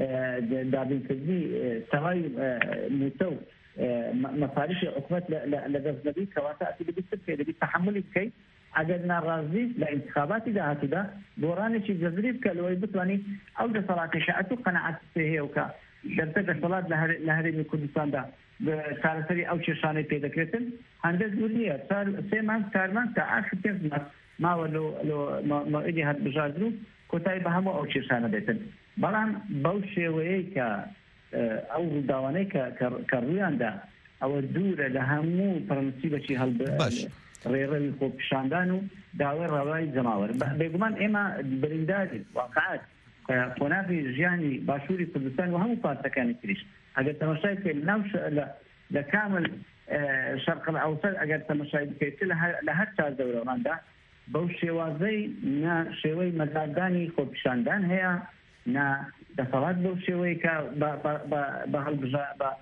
S20: دابینکردنی تەواوی موتە و مەصاریفی حکومەت لە دەست نەبی کەواتە ئەتی ببیست پێ دەبی تەحملی بکەیت. ئەگەر ناڕازی لە انتخاباتی داهاتوودا گۆڕانێکی جەزری بکە لەوەی بتوانیت ئەو دەسەڵاتی شەعەت و قەنەعەت پێ هەیە و کە دەرتە دەسەڵات لە هەرێمی کوردستاندا چارەسەری ئەو کێشانەی پێ دەکرێتن هەندێک دوور نییە. سێ مانگ چار مانگ تا ئاخر پێنج مانگ ماوە مەوعیدی هەڵبژاردن و کۆتایی بە هەموو ئەو کێشانە بێتن. بەڵام بەو شێوەیەی کە ئەو ڕووداوانەی کە ڕوویاندا ئەوە دوورە لە هەموو پرەنسیبەکی هەڵب ڕێڕەوی خۆپیشاندان و داوای ڕەوای جەماوەر. بێگومان ئێمە برینداری واقعات قۆناغی ژیانی باشووری کوردستان و هەموو پارتەکانی تریش ئەگەر تەماشای بکەیت ناو لە کامل شەرق ئەوسەد ئەگەر تەماشای بکەیت لە هەر چار دەورەماندا بەو شێوازەی نا شێوەی مەزاردانی خۆپیشاندان هەیە، نا دەسەڵات بەو شێوەی کە بە هەڵبژا بە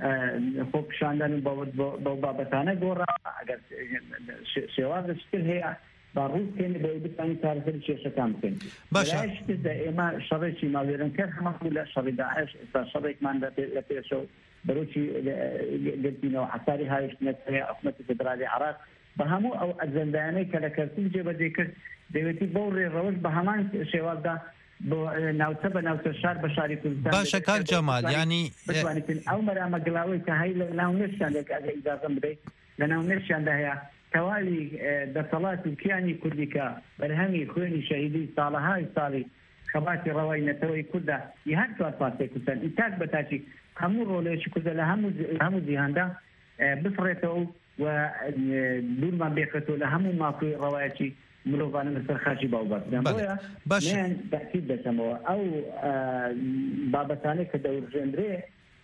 S20: خۆپیشاندان بەو بابەتانە گۆڕا ئەگەر شێوازشتر هەیە با ڕووکەین بەوەی بتوانین چارەسەری کێشەکان بکەین. بەشتردا ئێمە شەڕێکی ماوێرنکەر هەموو لە شەڕی داعش ئێستا شەڕێکمان لە پێشەوە بەرۆکی گرتینەوە حەساری هاوشتنەکەی حکومەتی فێدرالی عێراق بە هەموو ئەو ئەجەندایانەی کە لە کەرکووک جێبەجێ کرد دەوێتی بەو ڕێڕەوەش بە هەمان شێوازدا ناوچە بە ناوچە شار بە شاری کوردستان
S18: باشە کاک جەمال ینی
S20: بتوانیتن ئەو مەرامە گڵاوەی کە هەی لە ناونێشیان لێک ئەگە ئیجازەم بدەیت لە ناونێشیاندا هەیە تەواوی دەسەڵات و کیانی کوردی کە بەرهەمی خوێنی شەهیدی ساڵەهای ساڵی خەباتی ڕەوای نەتەوەی کووردا ی هەر چوار پارتەی کوردستان ئیتاک بەتاچی هەموو ڕۆڵێکی کوردە لە هەموو جیهاندا بفڕێتەوە و دوورمان بێخێتەوە لە هەموو مافوی ڕەوایەکی مرۆڤانە لەسەر خاچی باوباتدان. بۆیە من تاکید دەکەمەوە ئەو بابەتانەی کە دەورژێنرێ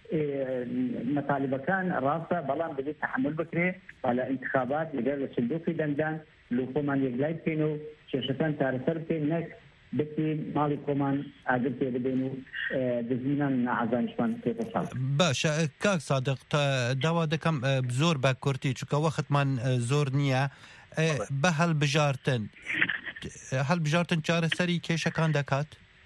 S20: مەطالبەکان ڕاستە بەڵام بێت تەحمل بکرێ لە انتخابات لەگەر لە چندۆقی دەنگدان لە خۆمان یەکلای بکەین و کێشەکان چارەسەر بکەین نەک بتین ماڵی خۆمان ئاگر پێ بدەین و دزمینان نەعەزانیشمان پێ ساڵ.
S18: باشە کاک سادق داوا دەکەم زۆر بە کورتی چونکە وەختمان زۆر نییە بە هەڵبژارتن هەڵبژارتن چارەسەری کێشەکان دەکات.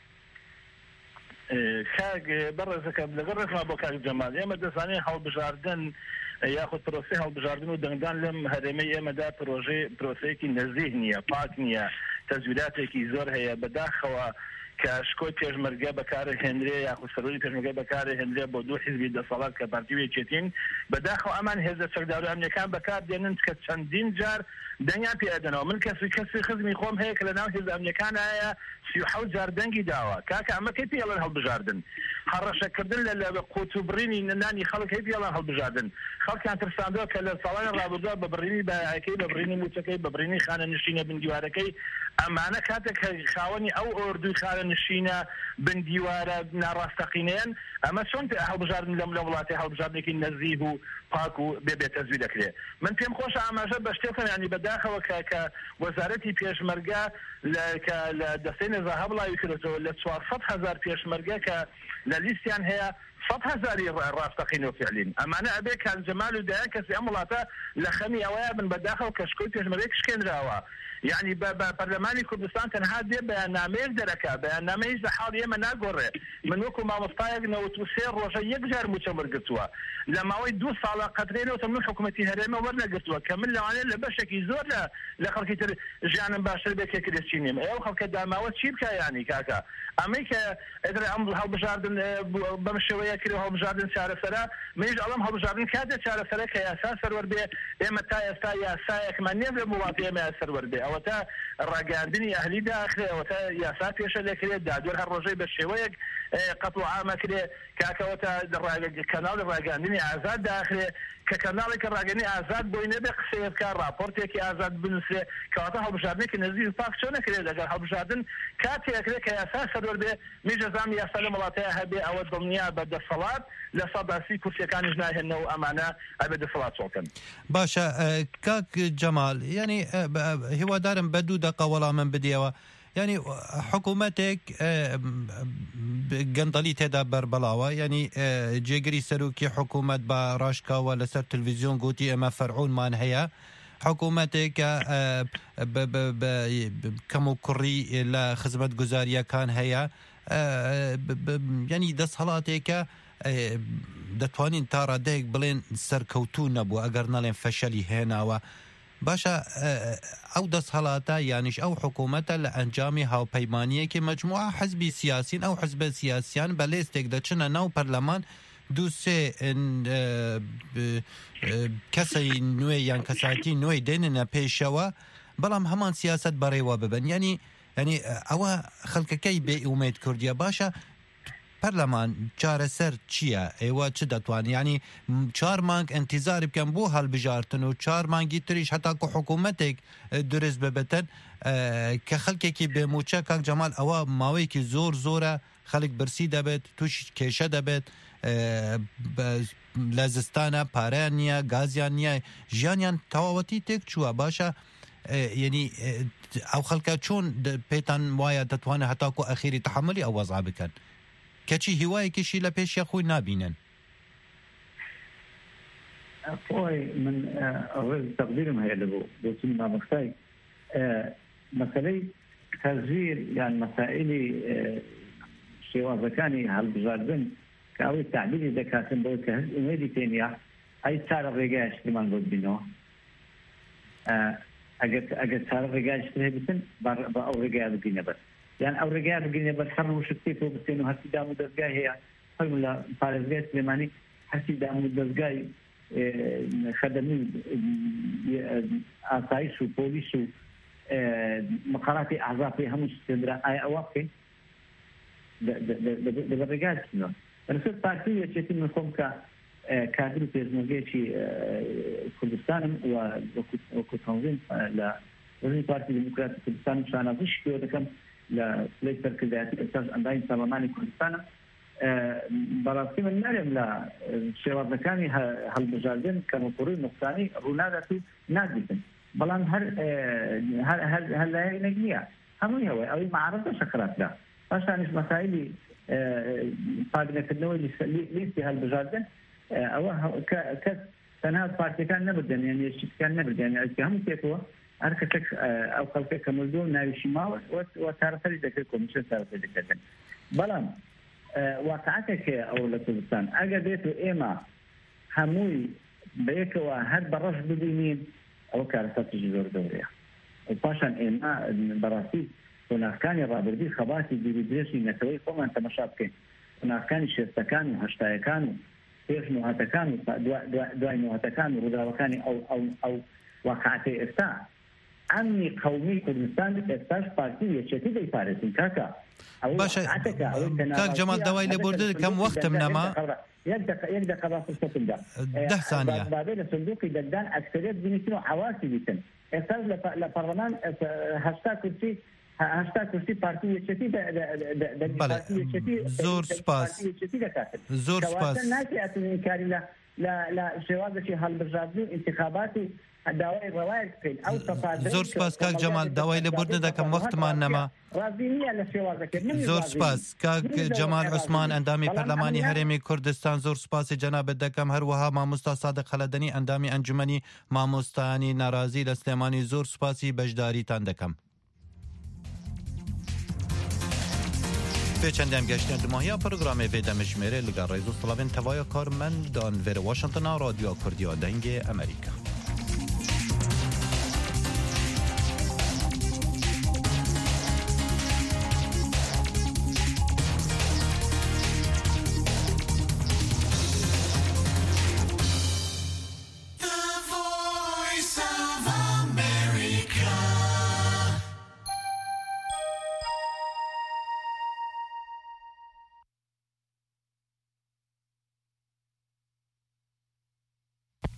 S19: کاک بەڕێزەکەم لەگەڵ ڕێکما بۆ کاک جەمال ئێمە دەزانین هەڵبژاردن یاخود پرۆسی هەڵبژاردن و دەنگدان لەم هەرێمەی ئێمەدا پرۆژێ پرۆسەیەکی نزیه نییە، پاک نییە، تەزویلاتێکی زۆر هەیە بەداخەوە کە شکۆی پێشمەرگە بەکارە هێنرێ یاخود سەرۆری پێشمەرگە بەکارە هێنرێ بۆ دوو حیزبی دەسەڵات کە پارتیوێکێتین بەداخەوە ئەمان هێزە چەکداری ئەمنیەکان بەکار دێنن کە چەندین جار دەنگیان پێدەنەوە. من کەسی کەسی خزمی خۆم هەیە کە لە ناو هێز ئەمنیەکان هەیە سی و حەوت جار دەنگی داوە. کاکە ئەمە کەی پێڵەن هەڵبژاردن هەڕەشەکردن لە قوتوبڕینی نانی خەڵک هەی پێڵەن هەڵبژاردن خەڵکیان ترساندەوە کە لە ساڵانی ڕابردووە بە بڕینی بەیاکەی بە بڕینی موچەکەی بە بڕینی خانە نشینە بندیوارەکەی ئەمانە کاتێک خاوەنی ئەو ئۆردوی خانە نشینە بندیوارە ناڕاستەقینەیەن ئەمە چۆن هەڵبژاردن لەم لە وڵاتی هەڵبژاردنێکی نەزیه و پاک و بێبێت تەزوی دەکرێت. من پێم خۆشە ئاماژە بە شتێکم ینی بەداخەوە کە وەزارەتی پێشمەرگە لە دەستەی نەزا هەبڵاوی کردەوە لە چوارسەد هەزار پێشمەرگە کە لە لیستیان هەیە سەد هەزاری ڕاستەقین و فعلین ئەمانە ئەبێ کاک جەمال و دایان کەسی ئەم وڵاتە لە خەمی ئەوەیە بن بەداخەوە کە شکۆی پێشمەرگەی کشکێنراوە. یعنی بە پەرلەمانی کوردستان تەنها دێ بەیاننامەیەک دەرەکە بەیاننامە هیچ لە حاڵ ئێمە ناگۆڕێ. من وەکو مامۆستایەک نەوەت و سێ ڕۆژە یەک جار موچە وەرگرتووە لە ماوەی دوو ساڵە قەترێنەوە من حکوومەتی هەرێمە وەرنەگرتووە کە من لەوانەیە لە بەشێکی زۆر لە خەڵکی تر ژیانم باشتر بێت کێکرێکی نیم. ئێوە خەڵکە داماوە چی بکە ینی کاکە ئەمەی کە ئەدرێ ئەم هەڵبژاردن بەم شێوەیە کرد هەڵبژاردن چارەسەرە منیش ئەڵەم هەڵبژاردن کاتێک چارەسەرە کە یاسا سەروەر بێ ئێمە تا ئێستا یاسایەکمان نییە لە وڵاتی ئێمە سەروەر بێ ئەوە تا ڕاگەاندنی ئەهلی داخرێ ئەوە تا یاسا پێشە لێکرێت دادوەر هەر ڕۆژەی بە شێوەیەک قطع عامه كده كاكوتا كانال الراجاني ازاد داخل ككنال كراجاني ازاد بوينه بقصه كان رابورتك ازاد بنسه كواتها بشادنك نزيل فاكشن كده قال بشادن كاتي كده كاساس دور به ميجزام يا سلام الله تهبي او الدنيا بدا الصلاه لصداسي كرسي كان جناه انه امانه ابد الصلاه صوتن
S18: باشا كاك جمال يعني هو دارم بدو دقه ولا من بديوا يعني حكومتك قنطلي تدا بربلاوه يعني جيجري سروكي حكومة براشكا ولا سر تلفزيون قوتي اما فرعون مان هي حكومتك كمو كري لخدمة جزارية كان هي يعني دس حالاتك دتوانين تارا ديك بلين سر كوتون نبو اگر نالين فشلي هنا و باشا او دس حالاتا یعنیش او حکومتا لانجامی هاو پیمانیه که مجموعه حزبی سیاسین او حزب سیاسیان بلیستک دا چنه نو پرلمان دو سه کسی نوی یان کساتی نوی دیننا پیشوا بلام همان سیاست بریوا ببن یعنی یعنی او خلقکی بی امید کردیا باشا پرلمان چاره سر چیه ایوا چه دتوان یعنی چهار مانگ انتظار بکن بو حال بجارتن و چهار مانگی تریش حتی که حکومتک درست ببتن که خلقی که به موچه که جمال اوا ماوی که زور زوره خلق برسی دبت توش کشه دبت لازستانه پارانیه گازیانیه جانیان تواوتی تک چوه باشه یعنی او خلقا چون پیتان وایا دتوانه حتی که اخیری تحملی او وضع بکن کچی هوای کشی لپیش یا خوی نبینن
S20: خوی من اول تقدیرم هی لبو بوتون ما مختای مسئله تغییر یعنی مسائلی شوازکانی هل بجاردن که اوی تعبیری دکاتن بود که هز امیدی تینیا ای سار رگاش لمن بود بینو اگر اگر سار رگاش ته بتن با او رگاش بینه بس يعني او رجال قلنا بتحرر وشتيته بس انه هسي دام الدزقاي هي فورمولا فارزجاي سليماني هسي دام الدزقاي خدمي اسايس وبوليس مقالات اعضاء في هم استدراء اي اوقف ده الرجال شنو انا صرت بارتيه تشتي من كومكا كادر بيزموجيتي كردستان وكتنظيم لا وزي بارتي ديمقراطي كردستان مشان افش كيو دكم لا ليس كذاتي اساس عندنا برلمان كردستان براسي من مريم لا شباب كاني هالمجالدين كانوا قرين نقطاني رونادتو نادبا بلان هر هل هل هل لا نجميع هم هو او معارضه شكرات لا عشان مسائل قادنا كدنوي ليس هالمجالدين او ك تنها بارتي كان نبدا يعني الشيء كان نبدا يعني هم كيفوا أركتك أو خلقك كملدون ناوي شمال وتعرفي ذكركم مش تعرفي ذكركم بلان واقعتك أو لكردستان أجدته إما هموي بيك وهاد برش بدينين أو كارثات جذور دورية وباشان إما براسي هناك كان الرابردي خباتي بيدرسي نتوي قوم أنت مشابكين هناك كان شستكان وهشتايكان كيف نوهتكان دواء نوهتكان ورضاوكان أو أو أو واقعتي إفتاء امني قومي كردستان استاش بارتي يشتي فارسين كاكا
S18: باشا كاك جمال دواي لبورد كم وقت منما
S20: يبدا يبدا خلاص الصوت ده
S18: ده ثانيه
S20: بعدين صندوق ددان اكثريه بنتو حواسي بيتن استاذ للبرلمان هاشتاج كرسي هاشتاج كرسي بارتي يشتي ده
S18: بارتي يشتي زور سباس زور سباس
S20: الناس ياتي كاري لا لا لا شوازه هالبرجازي انتخاباتي داوای روایت کړي او تفاضل
S18: زور سپاس کاک جمال داوای لبورد د کم وخت ما نما
S20: رازینیه لشوازه کې
S18: زور سپاس کاک جمال عثمان اندامی پارلمانی هرمی کردستان زور سپاس جناب دکم هر وها ماموستا صادق خلدنی اندامی انجمنی ماموستانی ناراضی لسلیمانی زور سپاسی بجداری تان دکم پیچندیم گشتن دماهی پروگرام ویدم جمره لگر ریزو طلبین توای کارمندان ور واشنگتن رادیو کردیا دنگ امریکا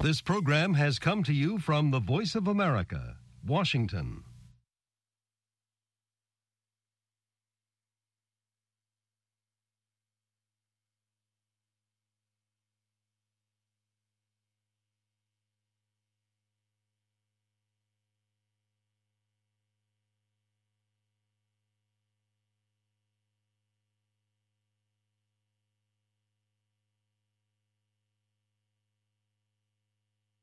S21: This program has come to you from the Voice of America, Washington.